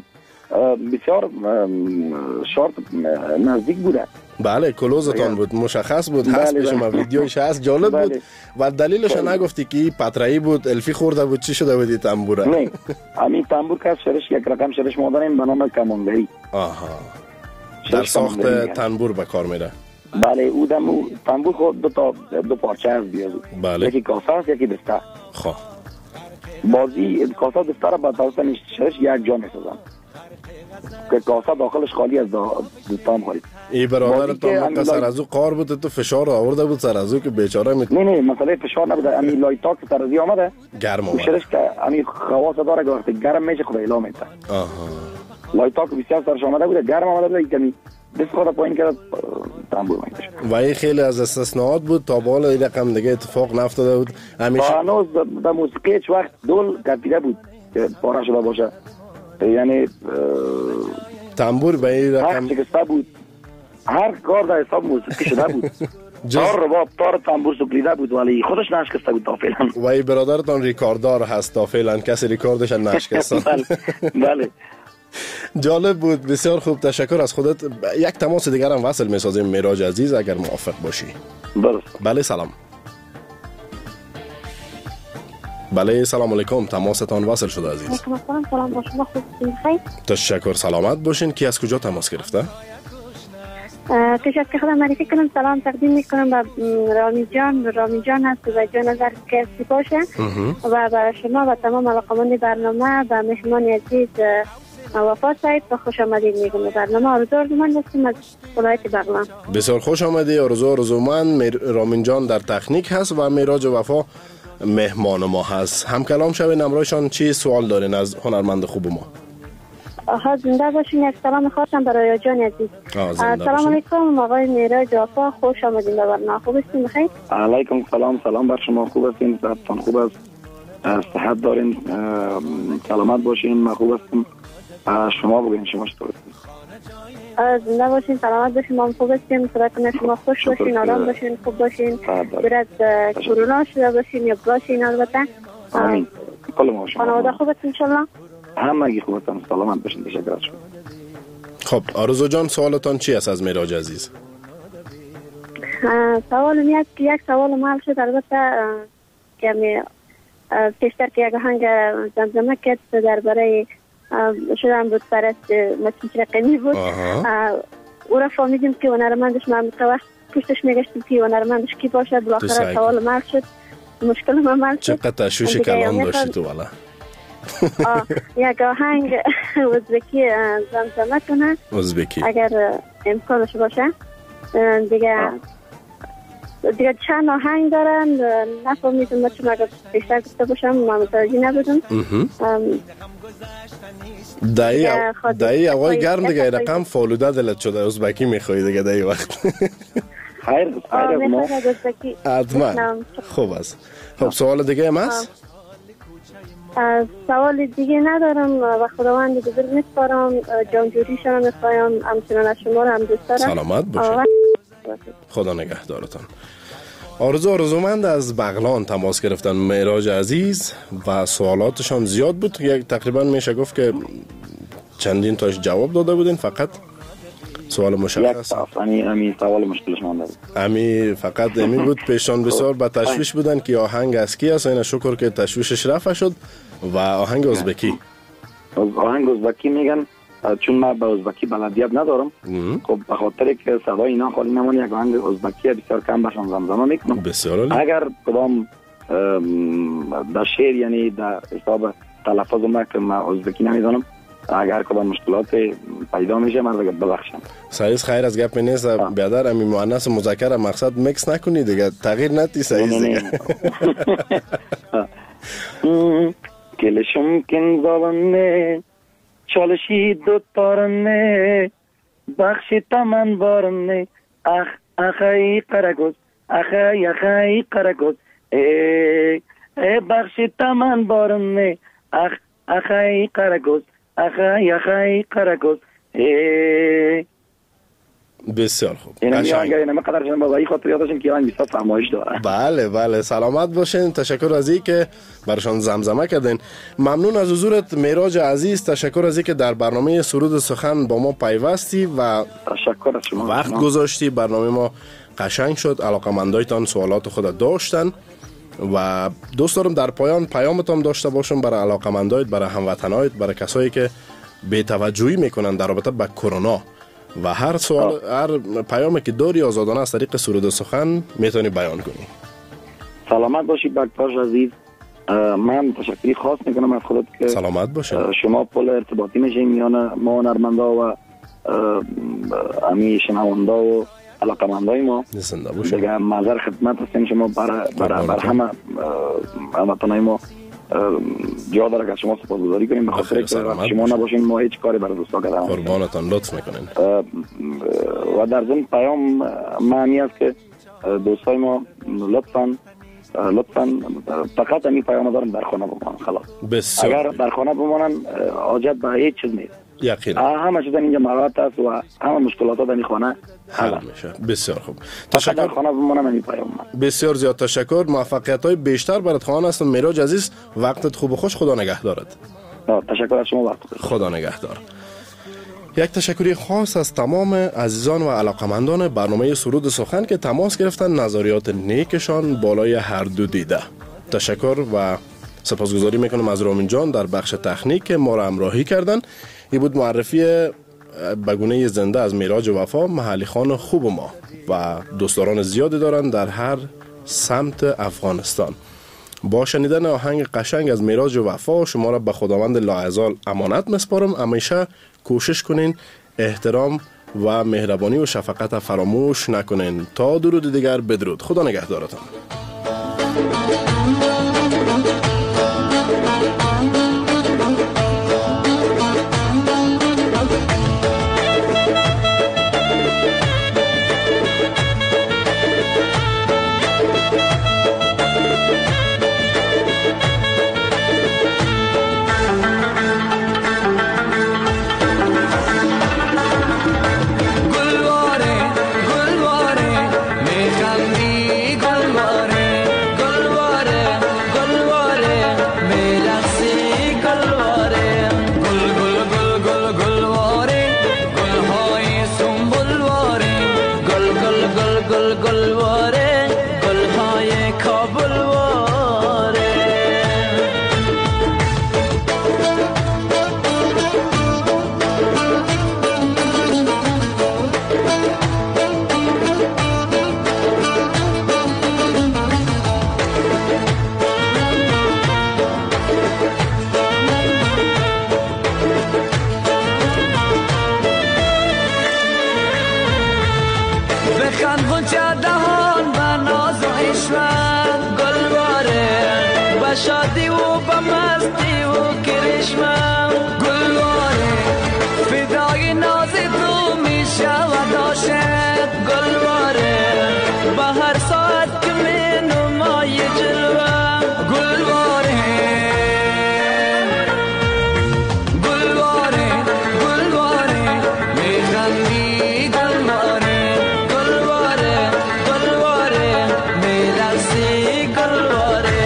بسیار شارت نزدیک بوده. بله کلوزتان بود، مشخص بود، هست بله پیش ما ویدیوش هست، جالب بله. بود. و دلیلش نگفتی که پترایی بود، الفی خورده بود، چی شده بودی تنبوره؟ نه همین تنبور که شرش یک رقم شرش ما داریم به نام کمانگری. آها در ساخت تنبور به کار میره. بله او دم تنبور خود دو تا دو پارچه است بیاد. بله. یکی کاسه است یکی دسته. خب بازی کاسه دسته را با توسط شرش یک جا میسازن که کاسه داخلش خالی از دستام خالی. ای برادر تا سر از او قار بود تو فشار آورده بود سر از او که بیچاره می نه نه مسئله فشار نبوده. امی لایتاک سر از آمده گرم آمده شرش که امی خواص داره که وقتی گرم میشه خدا اعلام میده. آها لایتاک بسیار سرش آمده بوده گرم آمده بوده کمی دست خود پایین کرد تنبور میشه. و این خیلی از استثناءات بود تا بالا این رقم دیگه اتفاق نفتاده بود. همیشه هنوز در موسیقی هیچ وقت دول کپیده بود که پاره شده باشه. یعنی تنبور به این رقم شکسته بود. هر کار در حساب موسیقی شده بود. تار رباب تار تنبور سکلیده بود ولی خودش نشکسته بود تا فعلا. و این برادرتان ریکارددار هست تا فعلا کسی ریکاردش نشکسته. بله بله جالب بود. بسیار خوب تشکر از خودت. یک تماس دیگر هم وصل می‌سازیم معراج عزیز اگر موافق باشی. درست. بله سلام. بله سلام علیکم تماستان وصل شده عزیز. علیکم السلام سلام با شما خوب بخیر. تشکر سلامت باشین. کی از کجا تماس گرفته؟ تشکر که خودم معرفی کنم سلام تقدیم میکنم به رامی جان. رامی جان هست و جان نظر کسی باشه و برای شما و تمام علاقمند برنامه و مهمان عزیز وفا صاحب و خوش آمدید میگم. برنامه آرزو آرزومند هستیم از ولایت بغلان. بسیار خوش آمدی آرزو آرزومند. رامین جان در تکنیک هست و معراج وفا مهمان ما هست. هم کلام شوین امرایشان چی سوال دارین از هنرمند خوب ما؟ آها زنده باشین. یک سلام خواستم برای جان عزیز. سلام علیکم آقای معراج وفا خوش آمدین به برنامه. خوب هستین بخیر؟ علیکم سلام سلام بر شما. خوب هستین؟ صحتتان خوب است؟ صحت دارین؟ سلامت باشین. من خوب هستم. شما بگین شما چطور هستین؟ زنده باشین سلامت باشین. ما خوب هستیم. خدا کنه شما خوش باشین آرام باشین خوب باشین. دور از کرونا شده باشین یا باشین البته. آمین. کل ما شما. خانواده خوب هستین ان شاء الله؟ همگی خوب هستن سلامت باشین. تشکر از شما. خب آرزو جان سوالتان چی است از معراج عزیز؟ سوال میاد که یک سوال مال شد البته که می پیشتر که یک آهنگ زمزمه کرد درباره شدن بود پرست مسیح رقمی بود. او را فهمیدیم که هنرمندش من وقت پشتش میگشتیم که هنرمندش کی باشد. بالاخره سوال مال شد مشکل ما مال شد. چقدر تشویش کلام داشتی تو والا. یک آهنگ ازبکی زمزمه کنه ازبکی اگر امکانش باشه. دیگه دیگه چند آهنگ دارن نفهمیدم چون اگر بیشتر گفته باشم من متوجه نبودم. دایی دایی هوای گرم دیگه رقم فالوده دلت شده ازبکی میخوایی دیگه دایی وقت. خیر خیر ما حتما خوب است. خب سوال دیگه هم هست؟ سوال دیگه ندارم و خداوند دیگه میسپارم. جانجوری شما میخوایم همچنان از شما رو هم دوست دارم. سلامت باشید. خدا نگهدارتان. آرزو آرزومند از بغلان تماس گرفتن معراج عزیز و سوالاتشان زیاد بود. یک تقریبا میشه گفت که چندین تاش جواب داده بودین. فقط سوال مشخص امی امی سوال مشکلش مونده بود. امی فقط امی بود. پیشان بسیار با تشویش بودن که آهنگ از کی است. اینا شکر که تشویشش رفع شد. و آهنگ ازبکی آهنگ ازبکی میگن چون من به ازبکی بلدیت ندارم. خب به خاطر که صدای اینا خالی نمونه یک آهنگ ازبکی بسیار کم باشم زمزمه میکنم. بسیار اگر کدام در شعر یعنی در حساب تلفظ ما که من ازبکی نمیدانم اگر کدام مشکلات پیدا میشه من دیگه ببخشم. سعیز خیر از گپ نیست. بیادر امی مؤنث مذکر مقصد میکس نکنی دیگه تغییر ندی سعیز دیگه. کلشم کن زبانه چالشی دو تارنه بخشی تمن بارنه اخ اخی قرگوز اخی اخی قرگوز ای ای بخشی تمن بارنه اخ اخی قرگوز اخی اخی قرگوز ای بسیار خوب. یعنی قشنگ. اگر اینم قدر جناب بابایی خاطر یادشون که این بیست فرمایش داره. بله بله سلامت باشین. تشکر از اینکه برشان زمزمه کردین. ممنون از حضورت معراج عزیز. تشکر از اینکه در برنامه سرود سخن با ما پیوستی و تشکر از شما. وقت گذاشتی. برنامه ما قشنگ شد. علاقمندایتان سوالات خود داشتن و دوست دارم در پایان پیامتان داشته باشم برای علاقمندایت، برای هموطنایت، برای کسایی که بی توجهی میکنن در رابطه با کرونا و هر سوال هر پیامی که داری آزادانه از طریق سرود سخن میتونی بیان کنی. سلامت باشید بکتاش عزیز. من تشکری خاص میکنم از خودت که سلامت باشید. شما پل ارتباطی میشین میان ما هنرمندا و امی شنوندا و علاقمندای ما. زنده باشید. دیگه معذر خدمت هستیم شما برای برای بر همه هموطنای ما جا داره که شما سپاسگزاری کنیم به خاطر که شما نباشین ما هیچ کاری برای دوستا کردن. قربانتان لطف میکنین. و در ضمن پیام معنی است که دوستای ما لطفاً لطفاً فقط همین پیام دارم در خانه بمانن خلاص. بسیار. اگر در خانه بمانن حاجت به هیچ چیز نیست. یقینا. همه چیز اینجا مراحت است و همه مشکلات در این خانه حل میشه. بسیار خوب. تشکر. در خانه بمانم همین پیام. بسیار زیاد تشکر. موفقیت های بیشتر برات خواهان هستم. معراج عزیز وقتت خوب و خوش. خدا نگهدارت. تشکر از شما. وقت خدا نگهدار. یک تشکری خاص از تمام عزیزان و علاقمندان برنامه سرود سخن که تماس گرفتن نظریات نیکشان بالای هر دو دیده. تشکر و سپاسگزاری میکنم از رامین جان در بخش تکنیک که ما را همراهی کردن. این بود معرفی بگونه زنده از معراج وفا، محلی خان خوب ما و دوستداران زیادی دارن در هر سمت افغانستان. با شنیدن آهنگ قشنگ از معراج وفا شما را به خداوند لاعزال امانت مسپارم. همیشه کوشش کنین احترام و مهربانی و شفقت فراموش نکنین. تا درود دیگر بدرود. خدا نگهدارتان. شادی و بمستی و کرشمه گلواره فدای ناز تو میشه و داشت گلواره با هر ساعت که می نمای جلوه گلواره گلواره گلواره میخندی گلواره گلواره گلواره میرسی گلواره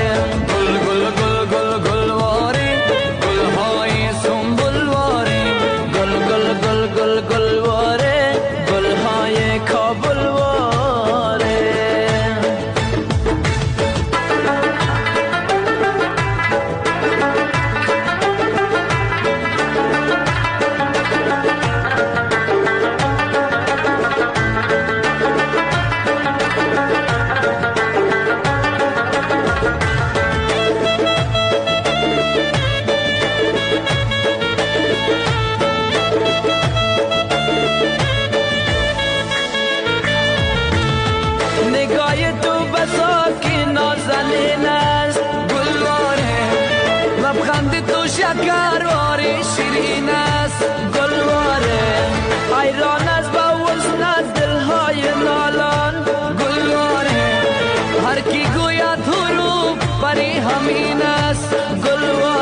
شکرواری شیرین است گلواره حیران است با وزن از دلهای نالان گلواره هر کی گوید حروف بری همین است گلواره